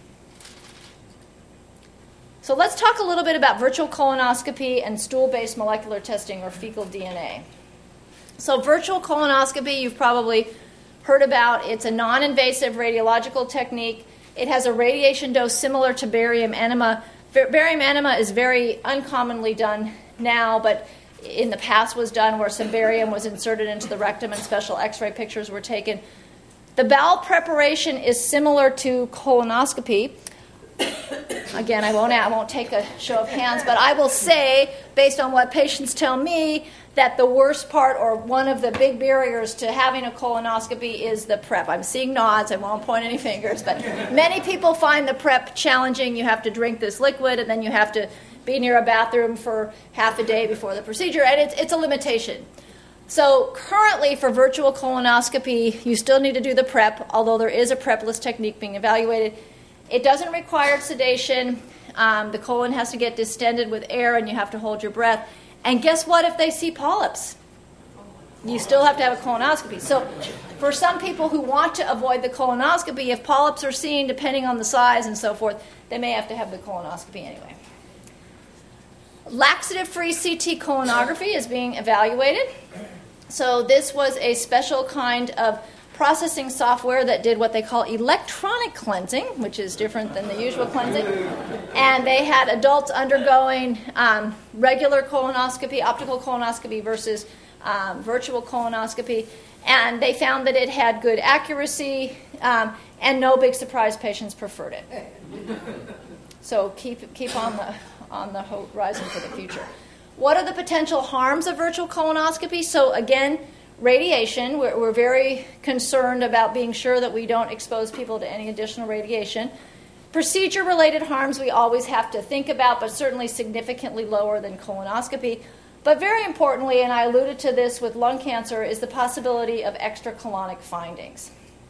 So let's talk a little bit about virtual colonoscopy and stool-based molecular testing, or fecal D N A. So virtual colonoscopy, you've probably heard about. It's a non-invasive radiological technique. It has a radiation dose similar to barium enema. Barium enema is very uncommonly done now, but in the past was done where some barium was inserted into the rectum and special X-ray pictures were taken. The bowel preparation is similar to colonoscopy. Again, I won't, I won't take a show of hands, but I will say, based on what patients tell me, that the worst part or one of the big barriers to having a colonoscopy is the prep. I'm seeing nods. I won't point any fingers, but many people find the prep challenging. You have to drink this liquid, and then you have to be near a bathroom for half a day before the procedure, and it's, it's a limitation. So currently for virtual colonoscopy, you still need to do the prep, although there is a prepless technique being evaluated. It doesn't require sedation. Um, the colon has to get distended with air, and you have to hold your breath. And guess what if they see polyps? You still have to have a colonoscopy. So for some people who want to avoid the colonoscopy, if polyps are seen, depending on the size and so forth, they may have to have the colonoscopy anyway. Laxative-free C T colonography is being evaluated. So this was a special kind of processing software that did what they call electronic cleansing, which is different than the usual cleansing. And they had adults undergoing um, regular colonoscopy, optical colonoscopy versus um, virtual colonoscopy. And they found that it had good accuracy, um, and no big surprise, patients preferred it. So keep keep on the on the horizon for the future. What are the potential harms of virtual colonoscopy? So again, radiation. We're, we're very concerned about being sure that we don't expose people to any additional radiation. Procedure-related harms we always have to think about, but certainly significantly lower than colonoscopy. But very importantly, and I alluded to this with lung cancer, is the possibility of extracolonic findings.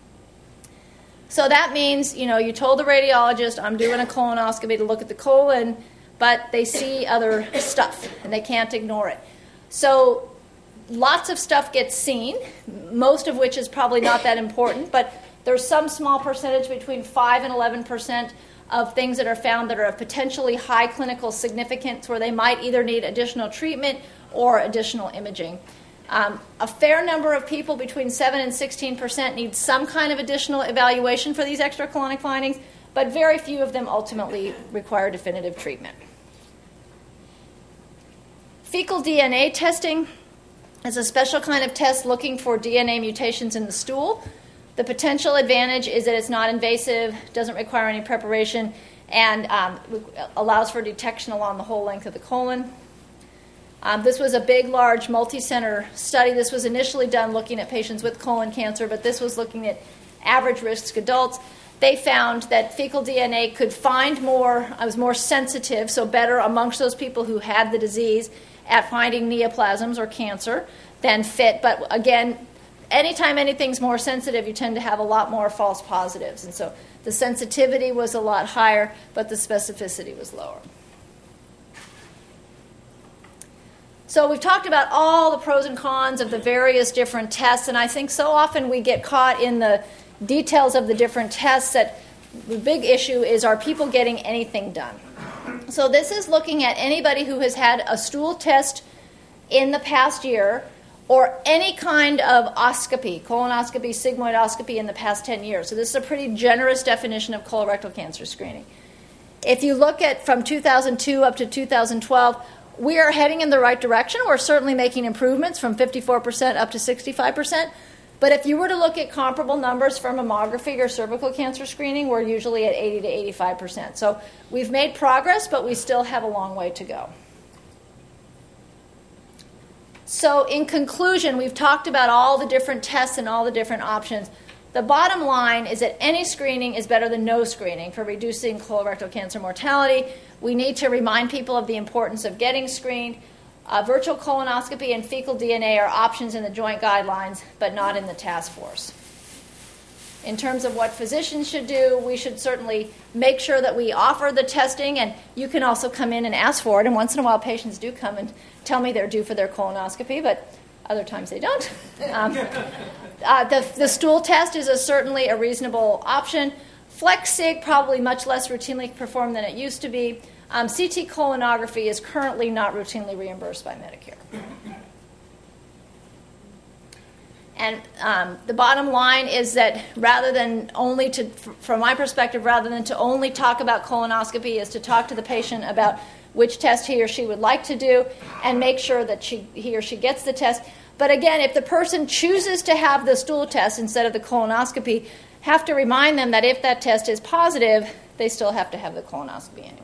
So that means, you know, you told the radiologist, I'm doing a colonoscopy to look at the colon, but they see other stuff, and they can't ignore it. So lots of stuff gets seen, most of which is probably not that important, but there's some small percentage between five and eleven percent of things that are found that are of potentially high clinical significance where they might either need additional treatment or additional imaging. Um, a fair number of people, between seven and sixteen percent, need some kind of additional evaluation for these extracolonic findings, but very few of them ultimately require definitive treatment. Fecal D N A testing is a special kind of test looking for D N A mutations in the stool. The potential advantage is that it's not invasive, doesn't require any preparation, and um, allows for detection along the whole length of the colon. Um, this was a big, large, multi-center study. This was initially done looking at patients with colon cancer, but this was looking at average-risk adults. They found that fecal D N A could find more, I was more sensitive, so better amongst those people who had the disease at finding neoplasms or cancer than fit. But again, anytime anything's more sensitive, you tend to have a lot more false positives. And so the sensitivity was a lot higher, but the specificity was lower. So we've talked about all the pros and cons of the various different tests, and I think so often we get caught in the details of the different tests that the big issue is, are people getting anything done? So this is looking at anybody who has had a stool test in the past year or any kind of oscopy, colonoscopy, sigmoidoscopy in the past ten years. So this is a pretty generous definition of colorectal cancer screening. If you look at from two thousand two up to two thousand twelve, we are heading in the right direction. We're certainly making improvements from fifty-four percent up to sixty-five percent. But if you were to look at comparable numbers for mammography or cervical cancer screening, we're usually at eighty to eighty-five percent. So we've made progress, but we still have a long way to go. So in conclusion, we've talked about all the different tests and all the different options. The bottom line is that any screening is better than no screening for reducing colorectal cancer mortality. We need to remind people of the importance of getting screened. Uh, virtual colonoscopy and fecal D N A are options in the joint guidelines, but not in the task force. In terms of what physicians should do, we should certainly make sure that we offer the testing, and you can also come in and ask for it. And once in a while, patients do come and tell me they're due for their colonoscopy, but other times they don't. Um, uh, the, the stool test is a, certainly a reasonable option. FlexSig, probably much less routinely performed than it used to be. Um, C T colonography is currently not routinely reimbursed by Medicare. And um, the bottom line is that rather than only to, from my perspective, rather than to only talk about colonoscopy, is to talk to the patient about which test he or she would like to do and make sure that she, he or she gets the test. But again, if the person chooses to have the stool test instead of the colonoscopy, have to remind them that if that test is positive, they still have to have the colonoscopy anyway.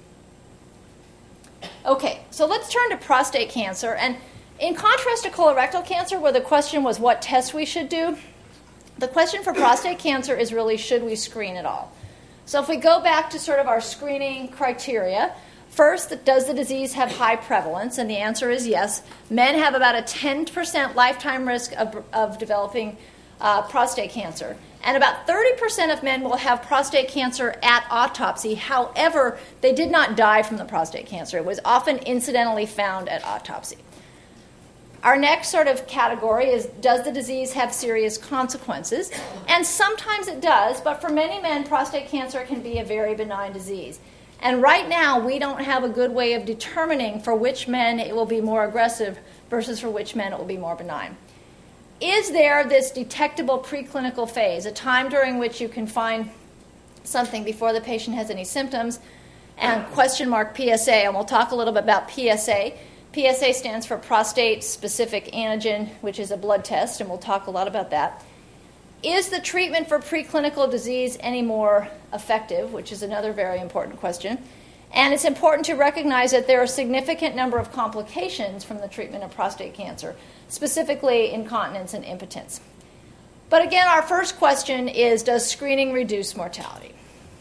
Okay, so let's turn to prostate cancer. And in contrast to colorectal cancer, where the question was what tests we should do, the question for prostate cancer is really, should we screen at all? So if we go back to sort of our screening criteria, first, does the disease have high prevalence? And the answer is yes. Men have about a ten percent lifetime risk of, of developing uh, prostate cancer. And about thirty percent of men will have prostate cancer at autopsy. However, they did not die from the prostate cancer. It was often incidentally found at autopsy. Our next sort of category is, does the disease have serious consequences? And sometimes it does, but for many men, prostate cancer can be a very benign disease. And right now, we don't have a good way of determining for which men it will be more aggressive versus for which men it will be more benign. Is there this detectable preclinical phase, a time during which you can find something before the patient has any symptoms, and question mark P S A, and we'll talk a little bit about P S A. P S A stands for prostate-specific antigen, which is a blood test, and we'll talk a lot about that. Is the treatment for preclinical disease any more effective, which is another very important question. And it's important to recognize that there are a significant number of complications from the treatment of prostate cancer, specifically incontinence and impotence. But again, our first question is, does screening reduce mortality?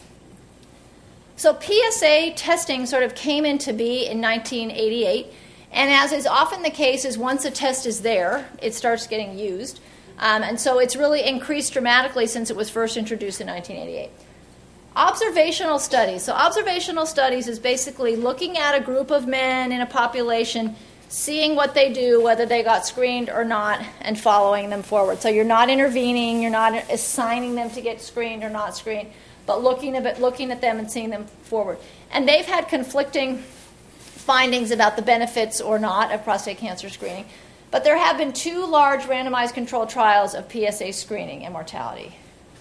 So P S A testing sort of came into be in nineteen eighty-eight, and as is often the case, is once a test is there, it starts getting used. Um, and so it's really increased dramatically since it was first introduced in nineteen eighty-eight. Observational studies. So observational studies is basically looking at a group of men in a population, seeing what they do, whether they got screened or not, and following them forward. So you're not intervening, you're not assigning them to get screened or not screened, but looking at, looking at them and seeing them forward. And they've had conflicting findings about the benefits or not of prostate cancer screening. But there have been two large randomized controlled trials of P S A screening and mortality.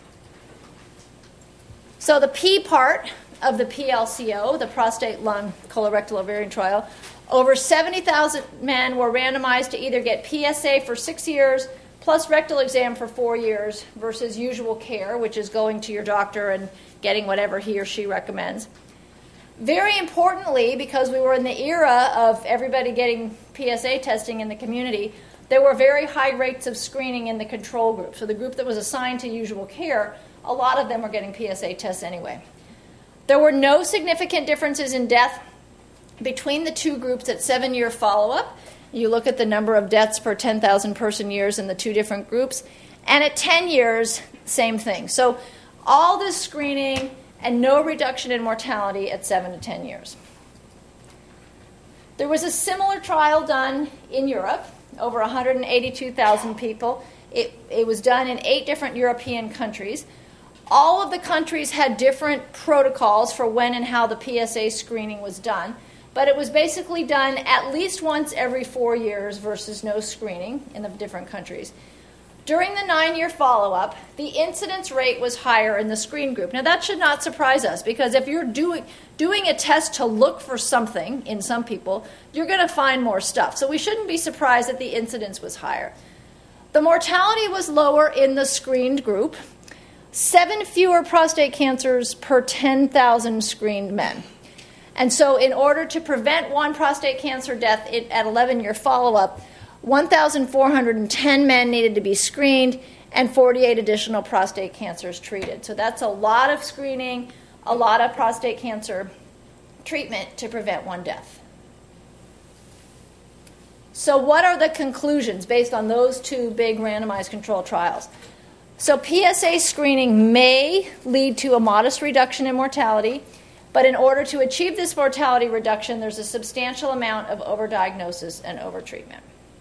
So the P part of the P L C O, the prostate, lung, colorectal, ovarian trial, over seventy thousand men were randomized to either get P S A for six years plus rectal exam for four years versus usual care, which is going to your doctor and getting whatever he or she recommends. Very importantly, because we were in the era of everybody getting P S A testing in the community, there were very high rates of screening in the control group. So the group that was assigned to usual care, a lot of them were getting P S A tests anyway. There were no significant differences in death between the two groups at seven-year follow-up. You look at the number of deaths per ten thousand person years in the two different groups. And at ten years, same thing. So all this screening and no reduction in mortality at seven to ten years. There was a similar trial done in Europe, over one hundred eighty-two thousand people. It, it was done in eight different European countries. All of the countries had different protocols for when and how the P S A screening was done, but it was basically done at least once every four years versus no screening in the different countries. During the nine-year follow-up, the incidence rate was higher in the screen group. Now, that should not surprise us, because if you're doing, doing a test to look for something in some people, you're going to find more stuff. So we shouldn't be surprised that the incidence was higher. The mortality was lower in the screened group, seven fewer prostate cancers per ten thousand screened men. And so in order to prevent one prostate cancer death at eleven-year follow-up, one thousand four hundred ten men needed to be screened and forty-eight additional prostate cancers treated. So that's a lot of screening, a lot of prostate cancer treatment to prevent one death. So what are the conclusions based on those two big randomized controlled trials? So P S A screening may lead to a modest reduction in mortality, but in order to achieve this mortality reduction, there's a substantial amount of overdiagnosis and overtreatment.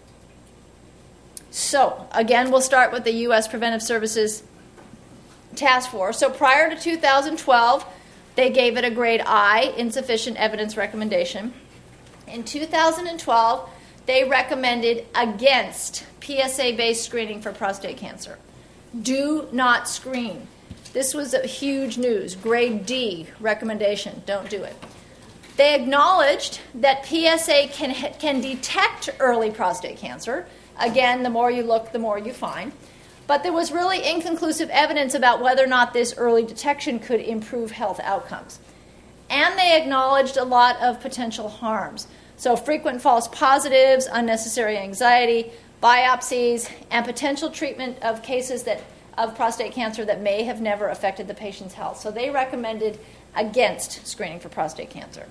So, again, we'll start with the U S Preventive Services Task Force. So prior to two thousand twelve, they gave it a grade I, insufficient evidence recommendation. In two thousand twelve, they recommended against P S A-based screening for prostate cancer. Do not screen. This was a huge news. Grade D recommendation. Don't do it. They acknowledged that P S A can, can detect early prostate cancer. Again, the more you look, the more you find. But there was really inconclusive evidence about whether or not this early detection could improve health outcomes. And they acknowledged a lot of potential harms. So frequent false positives, unnecessary anxiety, biopsies, and potential treatment of cases that, of prostate cancer that may have never affected the patient's health. So they recommended against screening for prostate cancer.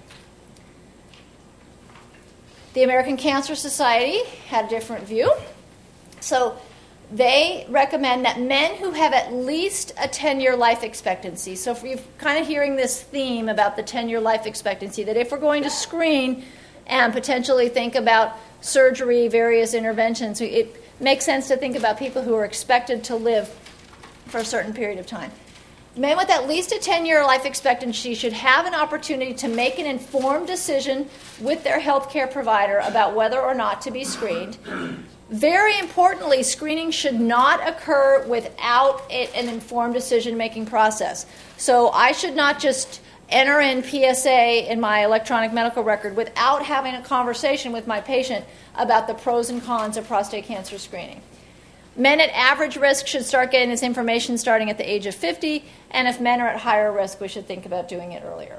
The American Cancer Society had a different view. So they recommend that men who have at least a ten-year life expectancy, so if you're kind of hearing this theme about the ten-year life expectancy, that if we're going to screen and potentially think about surgery, various interventions, it makes sense to think about people who are expected to live for a certain period of time. Men with at least a ten-year life expectancy should have an opportunity to make an informed decision with their healthcare provider about whether or not to be screened. Very importantly, screening should not occur without it, an informed decision-making process. So I should not just enter in P S A in my electronic medical record without having a conversation with my patient about the pros and cons of prostate cancer screening. Men at average risk should start getting this information starting at the age of fifty, and if men are at higher risk, we should think about doing it earlier.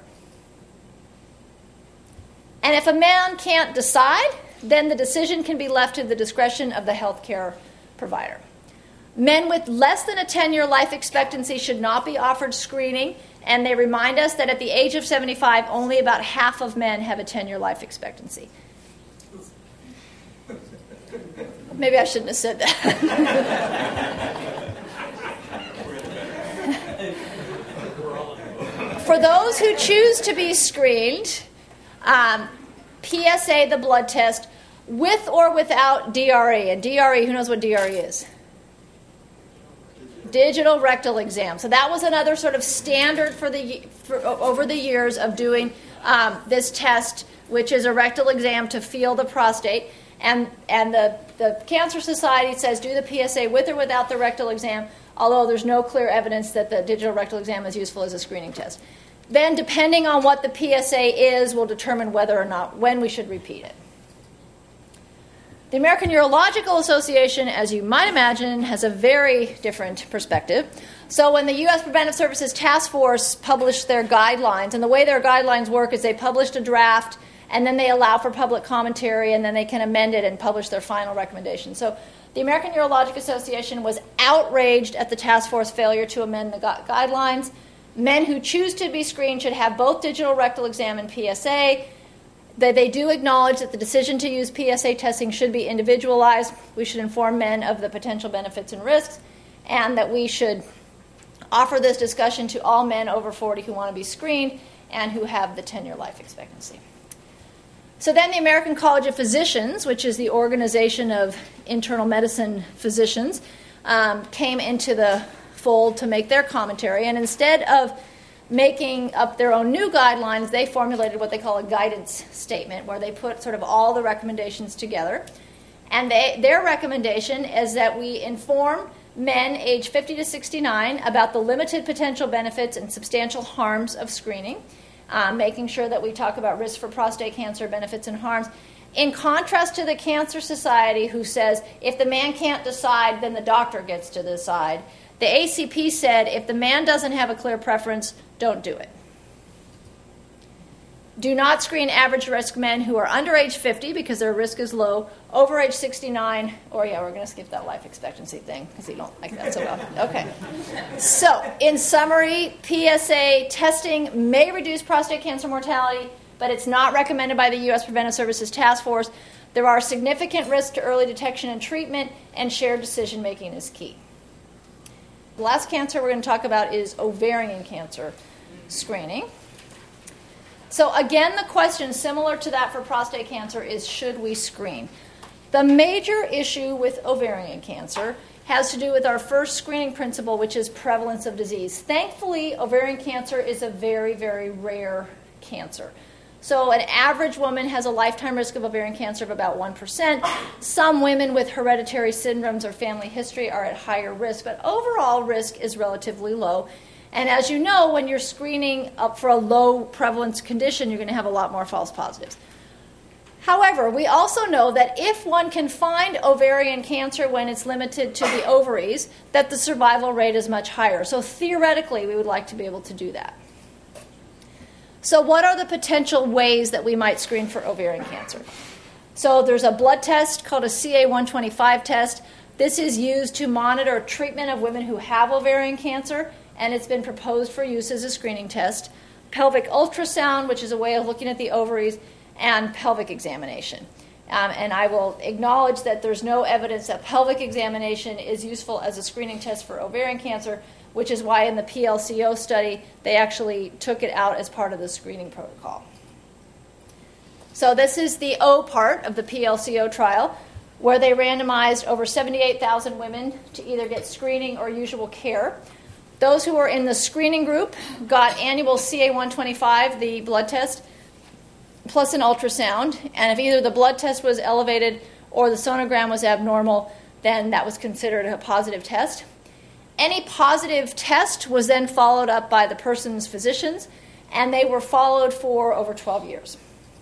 And if a man can't decide, then the decision can be left to the discretion of the healthcare provider. Men with less than a ten-year life expectancy should not be offered screening, and they remind us that at the age of seventy-five, only about half of men have a ten-year life expectancy. Maybe I shouldn't have said that. For those who choose to be screened, um, P S A, the blood test, with or without D R E. And D R E, who knows what D R E is? Digital rectal exam. So that was another sort of standard for the for, over the years of doing um, this test, which is a rectal exam to feel the prostate. And and the, the Cancer Society says do the P S A with or without the rectal exam, although there's no clear evidence that the digital rectal exam is useful as a screening test. Then, depending on what the P S A is, will determine whether or not, when we should repeat it. The American Urological Association, as you might imagine, has a very different perspective. So when the U S Preventive Services Task Force published their guidelines, and the way their guidelines work is they published a draft, and then they allow for public commentary, and then they can amend it and publish their final recommendation. So the American Urologic Association was outraged at the task force failure to amend the gu- guidelines. Men who choose to be screened should have both digital rectal exam and P S A. That they do acknowledge that the decision to use P S A testing should be individualized. We should inform men of the potential benefits and risks, and that we should offer this discussion to all men over forty who want to be screened and who have the ten-year life expectancy. So then the American College of Physicians, which is the organization of internal medicine physicians, um, came into the fold to make their commentary. And instead of making up their own new guidelines, they formulated what they call a guidance statement, where they put sort of all the recommendations together. And they, their recommendation is that we inform men aged fifty to sixty-nine about the limited potential benefits and substantial harms of screening, um, making sure that we talk about risk for prostate cancer, benefits and harms, in contrast to the Cancer Society, who says if the man can't decide, then the doctor gets to decide. The A C P said if the man doesn't have a clear preference, don't do it. Do not screen average risk men who are under age fifty because their risk is low, over age sixty-nine, or yeah, we're going to skip that life expectancy thing because you don't like that so well. Okay. So, in summary, P S A testing may reduce prostate cancer mortality, but it's not recommended by the U S Preventive Services Task Force. There are significant risks to early detection and treatment, and shared decision-making is key. The last cancer we're going to talk about is ovarian cancer screening. So again, the question, similar to that for prostate cancer, is should we screen? The major issue with ovarian cancer has to do with our first screening principle, which is prevalence of disease. Thankfully, ovarian cancer is a very, very rare cancer. So an average woman has a lifetime risk of ovarian cancer of about one percent. Some women with hereditary syndromes or family history are at higher risk, but overall risk is relatively low. And as you know, when you're screening up for a low prevalence condition, you're going to have a lot more false positives. However, we also know that if one can find ovarian cancer when it's limited to the ovaries, that the survival rate is much higher. So theoretically, we would like to be able to do that. So what are the potential ways that we might screen for ovarian cancer? So there's a blood test called a C A one twenty-five test. This is used to monitor treatment of women who have ovarian cancer, and it's been proposed for use as a screening test. Pelvic ultrasound, which is a way of looking at the ovaries, and pelvic examination. Um, and I will acknowledge that there's no evidence that pelvic examination is useful as a screening test for ovarian cancer, which is why in the P L C O study, they actually took it out as part of the screening protocol. So this is the O part of the P L C O trial, where they randomized over seventy-eight thousand women to either get screening or usual care. Those who were in the screening group got annual C A one twenty-five, the blood test, plus an ultrasound. And if either the blood test was elevated or the sonogram was abnormal, then that was considered a positive test. Any positive test was then followed up by the person's physicians, and they were followed for over twelve years.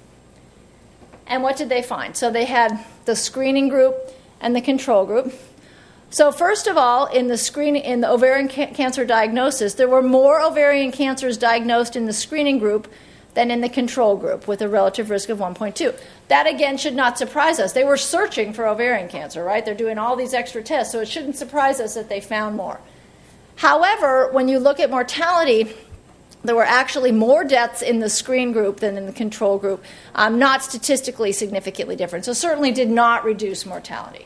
And what did they find? So they had the screening group and the control group. So first of all, in the screen, in the ovarian ca- cancer diagnosis, there were more ovarian cancers diagnosed in the screening group than in the control group, with a relative risk of one point two. That, again, should not surprise us. They were searching for ovarian cancer, right? They're doing all these extra tests, so it shouldn't surprise us that they found more. However, when you look at mortality, there were actually more deaths in the screen group than in the control group, um, not statistically significantly different, so certainly did not reduce mortality.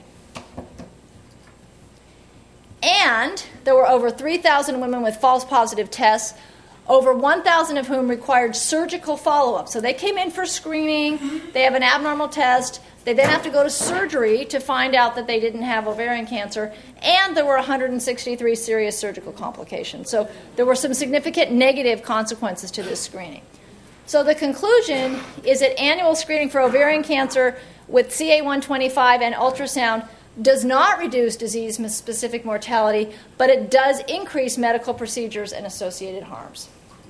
And there were over three thousand women with false positive tests, over one thousand of whom required surgical follow-up. So they came in for screening, they have an abnormal test, they then have to go to surgery to find out that they didn't have ovarian cancer, and there were one hundred sixty-three serious surgical complications. So there were some significant negative consequences to this screening. So the conclusion is that annual screening for ovarian cancer with C A one twenty-five and ultrasound does not reduce disease-specific mortality, but it does increase medical procedures and associated harms.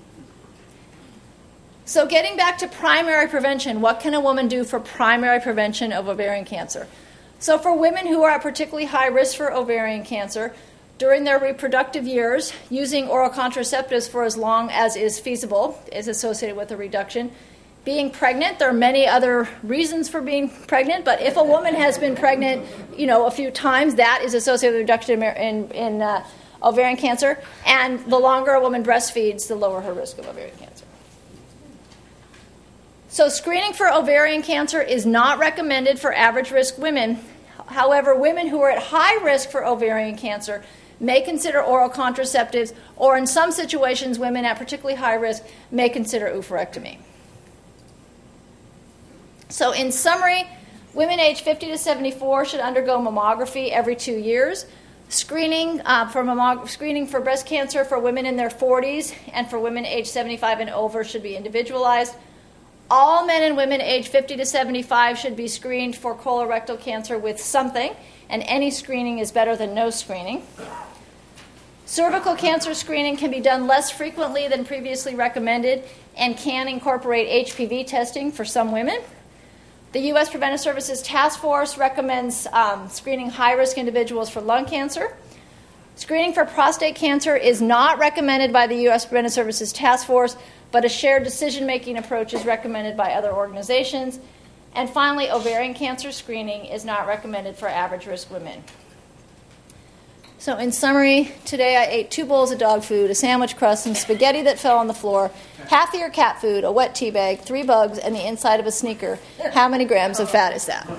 So getting back to primary prevention, what can a woman do for primary prevention of ovarian cancer? So for women who are at particularly high risk for ovarian cancer, during their reproductive years, using oral contraceptives for as long as is feasible is associated with a reduction. Being pregnant, there are many other reasons for being pregnant, but if a woman has been pregnant, you know, a few times, that is associated with a reduction in, in, in uh, ovarian cancer. And the longer a woman breastfeeds, the lower her risk of ovarian cancer. So screening for ovarian cancer is not recommended for average risk women. However, women who are at high risk for ovarian cancer may consider oral contraceptives, or in some situations, women at particularly high risk may consider oophorectomy. So in summary, women aged fifty to seventy-four should undergo mammography every two years. Screening uh, for mammog- screening for breast cancer for women in their forties and for women aged seventy-five and over should be individualized. All men and women aged fifty to seventy-five should be screened for colorectal cancer with something, and any screening is better than no screening. Cervical cancer screening can be done less frequently than previously recommended and can incorporate H P V testing for some women. The U S Preventive Services Task Force recommends um, screening high-risk individuals for lung cancer. Screening for prostate cancer is not recommended by the U S Preventive Services Task Force, but a shared decision-making approach is recommended by other organizations. And finally, ovarian cancer screening is not recommended for average-risk women. So in summary, today I ate two bowls of dog food, a sandwich crust, some spaghetti that fell on the floor, half of your cat food, a wet tea bag, three bugs, and the inside of a sneaker. How many grams of fat is that?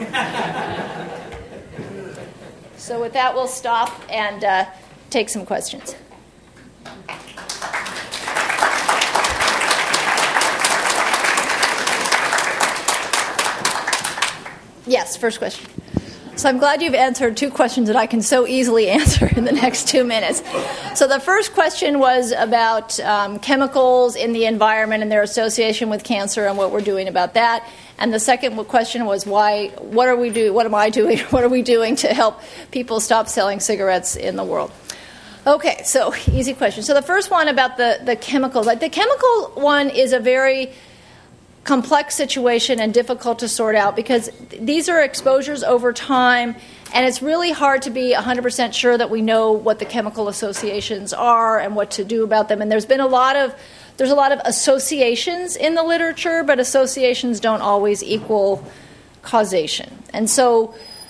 So with that, we'll stop and uh, take some questions. Yes, first question. So I'm glad you've answered two questions that I can so easily answer in the next two minutes. So the first question was about um, chemicals in the environment and their association with cancer and what we're doing about that. And the second question was why? What are we doing? What am I doing? What are we doing to help people stop selling cigarettes in the world? Okay, so easy question. So the first one about the the chemicals. Like the chemical one is a very complex situation and difficult to sort out because these are exposures over time, and it's really hard to be one hundred percent sure that we know what the chemical associations are and what to do about them. And there's been a lot of there's a lot of associations in the literature, but associations don't always equal causation. And so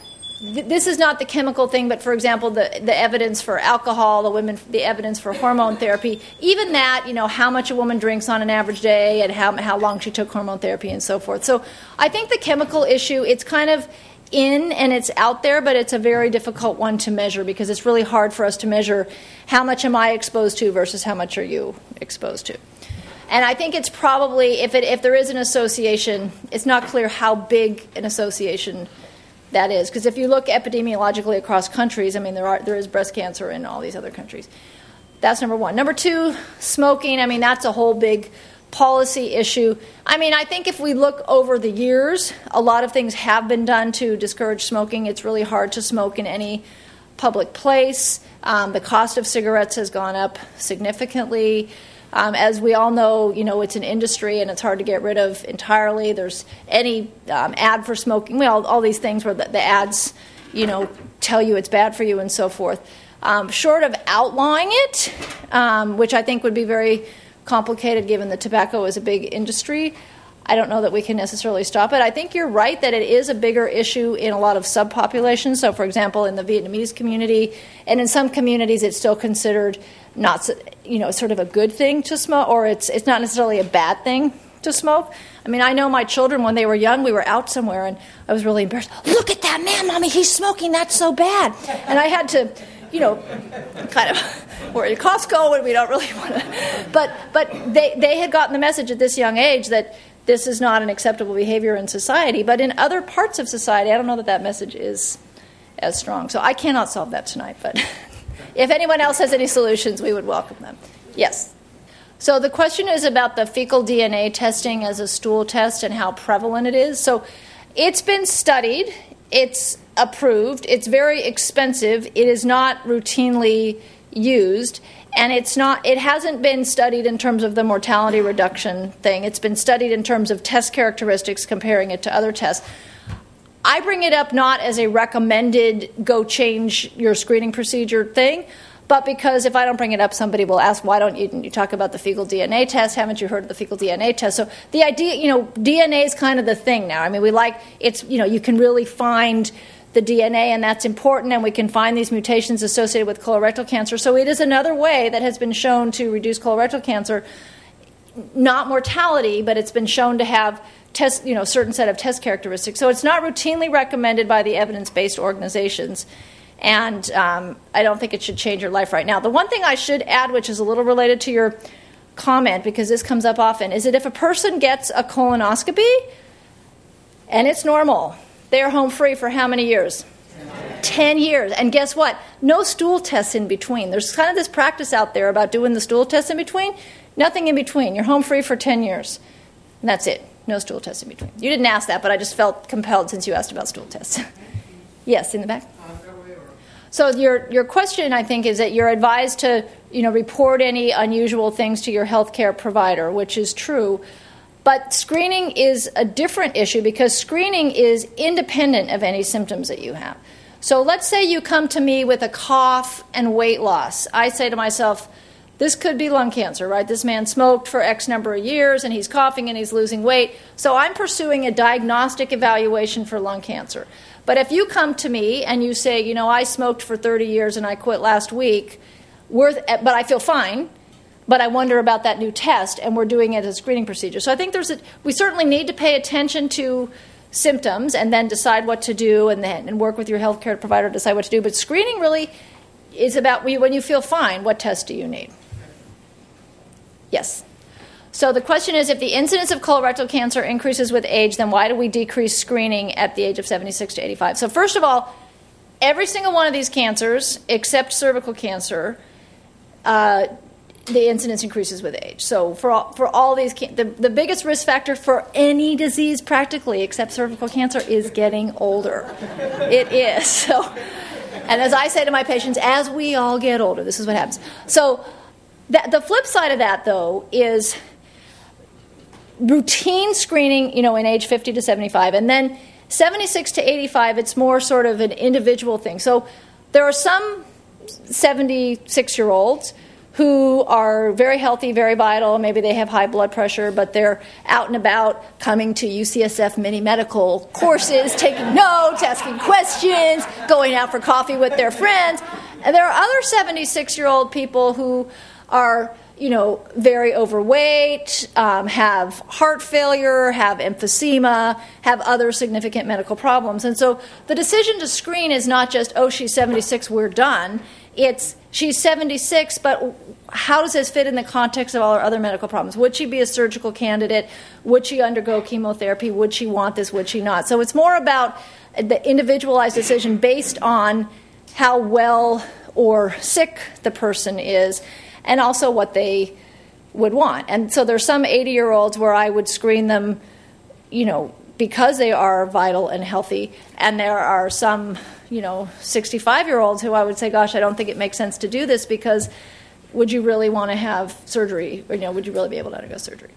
th- this is not the chemical thing, but for example, the, the evidence for alcohol, the women, the evidence for hormone therapy, even that, you know, how much a woman drinks on an average day and how how long she took hormone therapy and so forth. So I think the chemical issue, it's kind of in and it's out there, but it's a very difficult one to measure because it's really hard for us to measure how much am I exposed to versus how much are you exposed to. And I think it's probably, if it if there is an association, it's not clear how big an association that is. Because if you look epidemiologically across countries, I mean, there are there is breast cancer in all these other countries. That's number one. Number two, smoking. I mean, that's a whole big policy issue. I mean, I think if we look over the years, a lot of things have been done to discourage smoking. It's really hard to smoke in any public place. Um, the cost of cigarettes has gone up significantly. Um, as we all know, you know, it's an industry and it's hard to get rid of entirely. There's any um, ad for smoking, well, all these things where the, the ads, you know, tell you it's bad for you and so forth. Um, short of outlawing it, um, which I think would be very complicated given that tobacco is a big industry, I don't know that we can necessarily stop it. I think you're right that it is a bigger issue in a lot of subpopulations. So, for example, in the Vietnamese community, and in some communities, it's still considered not, you know, sort of a good thing to smoke, or it's it's not necessarily a bad thing to smoke. I mean, I know my children, when they were young, we were out somewhere, and I was really embarrassed. Look at that man, Mommy, he's smoking. That's so bad. And I had to, you know, kind of, we're at Costco, and we don't really want to. But but they, they had gotten the message at this young age that this is not an acceptable behavior in society. But in other parts of society, I don't know that that message is as strong. So I cannot solve that tonight. But if anyone else has any solutions, we would welcome them. Yes. So the question is about the fecal D N A testing as a stool test and how prevalent it is. So it's been studied. It's approved. It's very expensive. It is not routinely used. And it's not. It hasn't been studied in terms of the mortality reduction thing. It's been studied in terms of test characteristics, comparing it to other tests. I bring it up not as a recommended go change your screening procedure thing, but because if I don't bring it up, somebody will ask, why don't you, you talk about the fecal D N A test? Haven't you heard of the fecal D N A test? So the idea, you know, D N A is kind of the thing now. I mean, we like, it's, you know, you can really find the D N A, and that's important, and we can find these mutations associated with colorectal cancer. So it is another way that has been shown to reduce colorectal cancer, not mortality, but it's been shown to have test, you know, certain set of test characteristics. So it's not routinely recommended by the evidence-based organizations, and um, I don't think it should change your life right now. The one thing I should add, which is a little related to your comment, because this comes up often, is that if a person gets a colonoscopy, and it's normal. They're home free for how many years? ten years. And guess what? No stool tests in between. There's kind of this practice out there about doing the stool tests in between. Nothing in between. You're home free for ten years. And that's it. No stool tests in between. You didn't ask that, but I just felt compelled since you asked about stool tests. Yes, in the back? So your your question, I think, is that you're advised to, you know, report any unusual things to your healthcare provider, which is true. But screening is a different issue because screening is independent of any symptoms that you have. So let's say you come to me with a cough and weight loss. I say to myself, this could be lung cancer, right? This man smoked for X number of years, and he's coughing and he's losing weight. So I'm pursuing a diagnostic evaluation for lung cancer. But if you come to me and you say, you know, I smoked for thirty years and I quit last week, worth, but I feel fine, but I wonder about that new test, and we're doing it as a screening procedure. So I think there's a, we certainly need to pay attention to symptoms and then decide what to do, and then and work with your healthcare provider to decide what to do. But screening really is about when you feel fine, what test do you need? Yes. So the question is, if the incidence of colorectal cancer increases with age, then why do we decrease screening at the age of seventy-six to eighty-five? So first of all, every single one of these cancers, except cervical cancer, uh, the incidence increases with age. So for all, for all these, the, the biggest risk factor for any disease practically, except cervical cancer, is getting older. It is. So, and as I say to my patients, as we all get older, this is what happens. So that, the flip side of that, though, is routine screening, you know, in age fifty to seventy-five, and then seventy-six to eighty-five, it's more sort of an individual thing. So there are some seventy-six-year-olds who are very healthy, very vital. Maybe they have high blood pressure, but they're out and about, coming to U C S F mini medical courses, taking notes, asking questions, going out for coffee with their friends. And there are other seventy-six-year-old people who are, you know, very overweight, um, have heart failure, have emphysema, have other significant medical problems. And so the decision to screen is not just, oh, she's seventy-six, we're done. It's she's seventy-six, but how does this fit in the context of all her other medical problems? Would she be a surgical candidate? Would she undergo chemotherapy? Would she want this? Would she not? So it's more about the individualized decision based on how well or sick the person is, and also what they would want. And so there's some eighty-year-olds where I would screen them, you know, because they are vital and healthy, and there are some, you know, sixty-five-year-olds who I would say, gosh, I don't think it makes sense to do this because would you really want to have surgery? Or, you know, would you really be able to undergo surgery?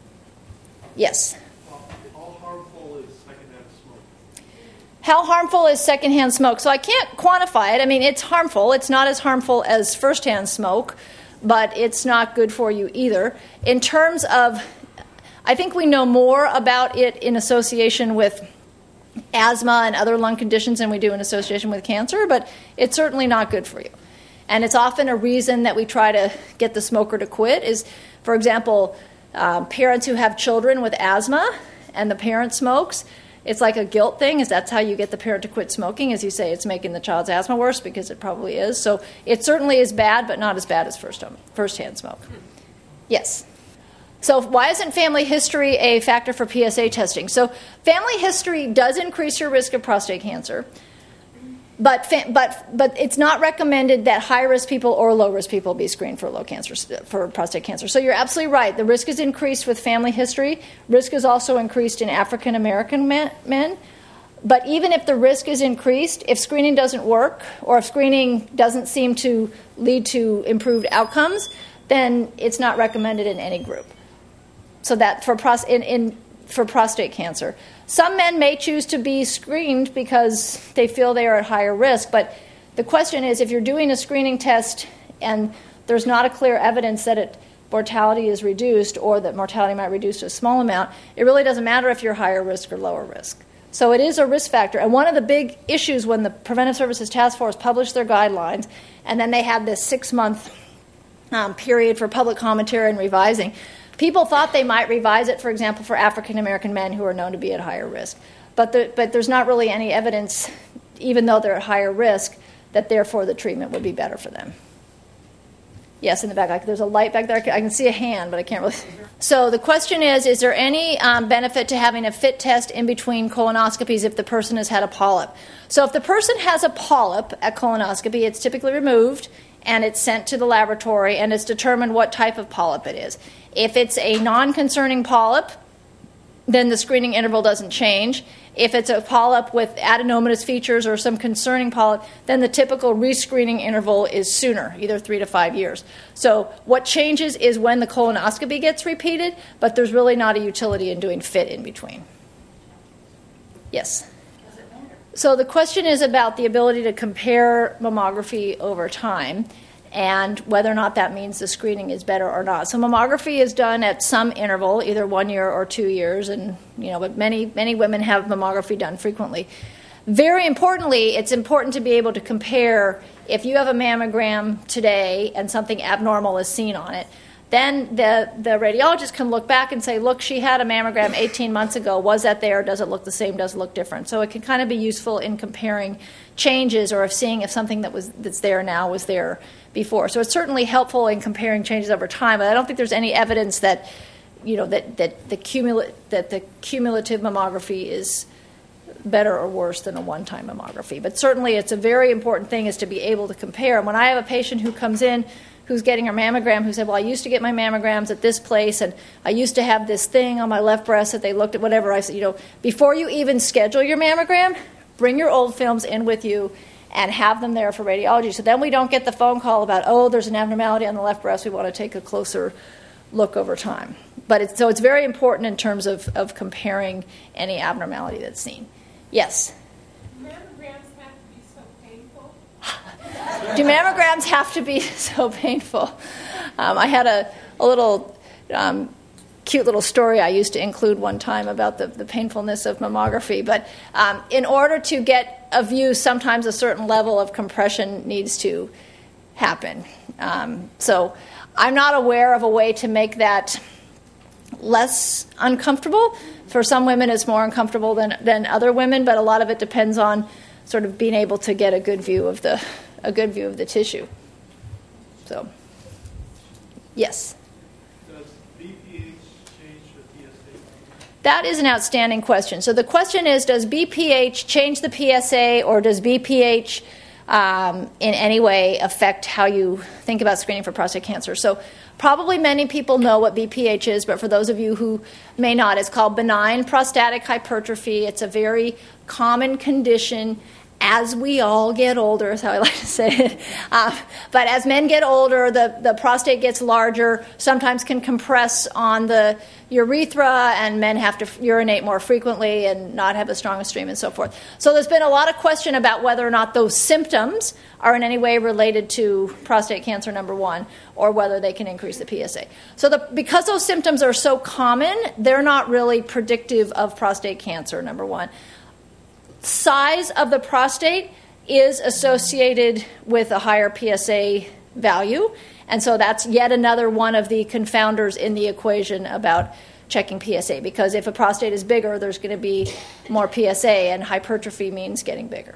Yes? How harmful is secondhand smoke? How harmful is secondhand smoke? So I can't quantify it. I mean, it's harmful. It's not as harmful as firsthand smoke, but it's not good for you either. In terms of, I think we know more about it in association with asthma and other lung conditions than we do in association with cancer, but it's certainly not good for you. And it's often a reason that we try to get the smoker to quit is, for example, uh, parents who have children with asthma and the parent smokes, it's like a guilt thing, is that's how you get the parent to quit smoking, as you say it's making the child's asthma worse, because it probably is. So it certainly is bad, but not as bad as first, first-hand smoke. Yes? So why isn't family history a factor for P S A testing? So family history does increase your risk of prostate cancer, but fa- but but it's not recommended that high-risk people or low-risk people be screened for low cancer for prostate cancer. So you're absolutely right. The risk is increased with family history. Risk is also increased in African American men. But even if the risk is increased, if screening doesn't work or if screening doesn't seem to lead to improved outcomes, then it's not recommended in any group. So that for pros- in, in for prostate cancer. Some men may choose to be screened because they feel they are at higher risk, but the question is, if you're doing a screening test and there's not a clear evidence that it, mortality is reduced or that mortality might reduce to a small amount, it really doesn't matter if you're higher risk or lower risk. So it is a risk factor. And one of the big issues when the Preventive Services Task Force published their guidelines, and then they had this six-month um, period for public commentary and revising, people thought they might revise it, for example, for African American men who are known to be at higher risk. But, the, but there's not really any evidence, even though they're at higher risk, that therefore the treatment would be better for them. Yes, in the back. Like there's a light back there. I can, I can see a hand, but I can't really see. So the question is, is there any um, benefit to having a fit test in between colonoscopies if the person has had a polyp? So if the person has a polyp at colonoscopy, it's typically removed and it's sent to the laboratory and it's determined what type of polyp it is. If it's a non-concerning polyp, then the screening interval doesn't change. If it's a polyp with adenomatous features or some concerning polyp, then the typical rescreening interval is sooner, either three to five years. So what changes is when the colonoscopy gets repeated, but there's really not a utility in doing fit in between. Yes? Does it matter? So the question is about the ability to compare mammography over time and whether or not that means the screening is better or not. So mammography is done at some interval, either one year or two years, and you know, but many many women have mammography done frequently. Very importantly, it's important to be able to compare if you have a mammogram today and something abnormal is seen on it. Then the, the radiologist can look back and say, look, she had a mammogram eighteen months ago. Was that there? Does it look the same? Does it look different? So it can kind of be useful in comparing changes or of seeing if something that was that's there now was there before. So it's certainly helpful in comparing changes over time, but I don't think there's any evidence that, you know, that, that the cumula- that the cumulative mammography is better or worse than a one-time mammography. But certainly it's a very important thing is to be able to compare. And when I have a patient who comes in who's getting her mammogram, who said, well, I used to get my mammograms at this place, and I used to have this thing on my left breast that they looked at, whatever. I said, you know, before you even schedule your mammogram, bring your old films in with you and have them there for radiology. So then we don't get the phone call about, oh, there's an abnormality on the left breast. We want to take a closer look over time. But it's, so it's very important in terms of, of comparing any abnormality that's seen. Yes? Mammograms have to be so painful? Do mammograms have to be so painful? Um, I had a, a little um, cute little story I used to include one time about the, the painfulness of mammography. But um, in order to get a view, sometimes a certain level of compression needs to happen. Um, so I'm not aware of a way to make that less uncomfortable. For some women, it's more uncomfortable than, than other women, but a lot of it depends on sort of being able to get a good view of the a good view of the tissue. So, yes. Does B P H change the P S A? That is an outstanding question. So the question is, does B P H change the P S A, or does B P H um, in any way affect how you think about screening for prostate cancer? So probably many people know what B P H is, but for those of you who may not, it's called benign prostatic hypertrophy. It's a very common condition as we all get older, is how I like to say it. Uh, but as men get older, the, the prostate gets larger, sometimes can compress on the urethra, and men have to urinate more frequently and not have as strong a stream and so forth. So there's been a lot of question about whether or not those symptoms are in any way related to prostate cancer, number one, or whether they can increase the P S A. So the, because those symptoms are so common, they're not really predictive of prostate cancer, number one. Size of the prostate is associated with a higher P S A value, and so that's yet another one of the confounders in the equation about checking P S A, because if a prostate is bigger, there's going to be more P S A, and hypertrophy means getting bigger.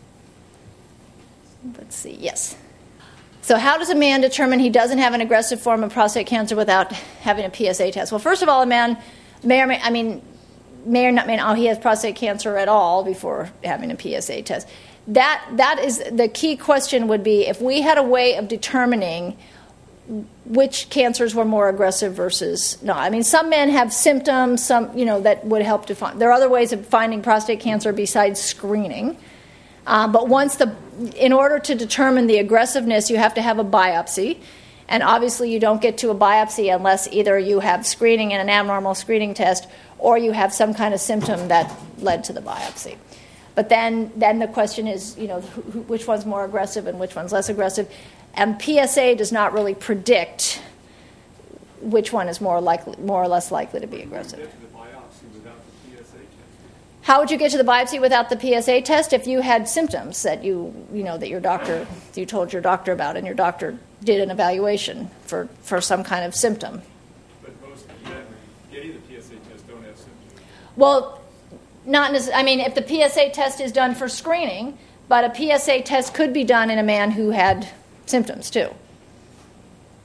Let's see, yes. So how does a man determine he doesn't have an aggressive form of prostate cancer without having a P S A test? Well, first of all, a man may or may, I mean, may or not may not, oh, he has prostate cancer at all before having a P S A test. That that is the key question would be if we had a way of determining which cancers were more aggressive versus not. I mean, some men have symptoms, some, you know, that would help to find. There are other ways of finding prostate cancer besides screening. Uh, but once the, in order to determine the aggressiveness, you have to have a biopsy. And obviously you don't get to a biopsy unless either you have screening and an abnormal screening test, or you have some kind of symptom that led to the biopsy. But then, then the question is, you know, who, which one's more aggressive and which one's less aggressive. And P S A does not really predict which one is more likely, more or less likely to be aggressive. Get to the biopsy without the P S A test. How would you get to the biopsy without the P S A test if you had symptoms that you, you know, that your doctor, you told your doctor about, and your doctor did an evaluation for, for some kind of symptom? But most men getting the P S A test don't have symptoms. Well, not necessarily. I mean, if the P S A test is done for screening, but a P S A test could be done in a man who had symptoms too.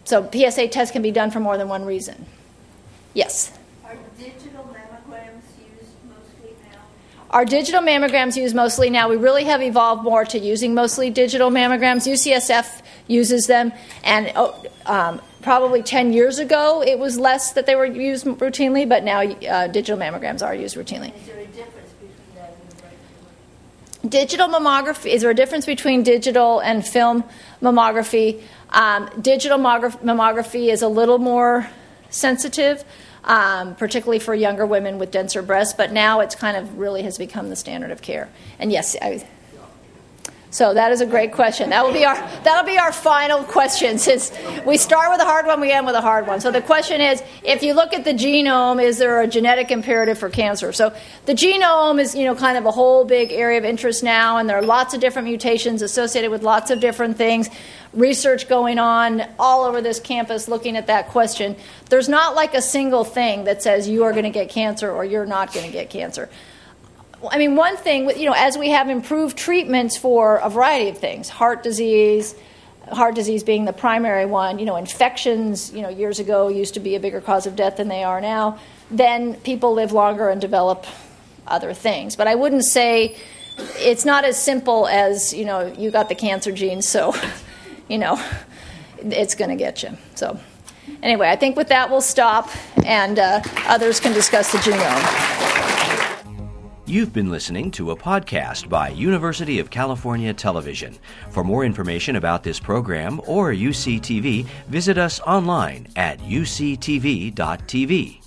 So P S A tests can be done for more than one reason. Yes? Are digital mammograms used mostly now? Are digital mammograms used mostly now? We really have evolved more to using mostly digital mammograms. U C S F uses them, and oh, um, probably ten years ago it was less that they were used routinely, but now uh, digital mammograms are used routinely. Is there a difference between that and the regular? Digital mammography, is there a difference between digital and film mammography? Um, digital mammography, mammography is a little more sensitive, um, particularly for younger women with denser breasts, but now it's kind of really has become the standard of care. And yes, I, so that is a great question. That will be our that'll be our final question, since we start with a hard one, we end with a hard one. So the question is, if you look at the genome, is there a genetic imperative for cancer? So the genome is, you know, kind of a whole big area of interest now, and there are lots of different mutations associated with lots of different things. Research going on all over this campus looking at that question. There's not like a single thing that says you are going to get cancer or you're not going to get cancer. I mean, one thing, you know, as we have improved treatments for a variety of things, heart disease, heart disease being the primary one, you know, infections, you know, years ago used to be a bigger cause of death than they are now, then people live longer and develop other things. But I wouldn't say it's not as simple as, you know, you got the cancer gene, so, you know, it's going to get you. So anyway, I think with that we'll stop, and uh, others can discuss the genome. You've been listening to a podcast by University of California Television. For more information about this program or U C T V, visit us online at U C T V dot T V.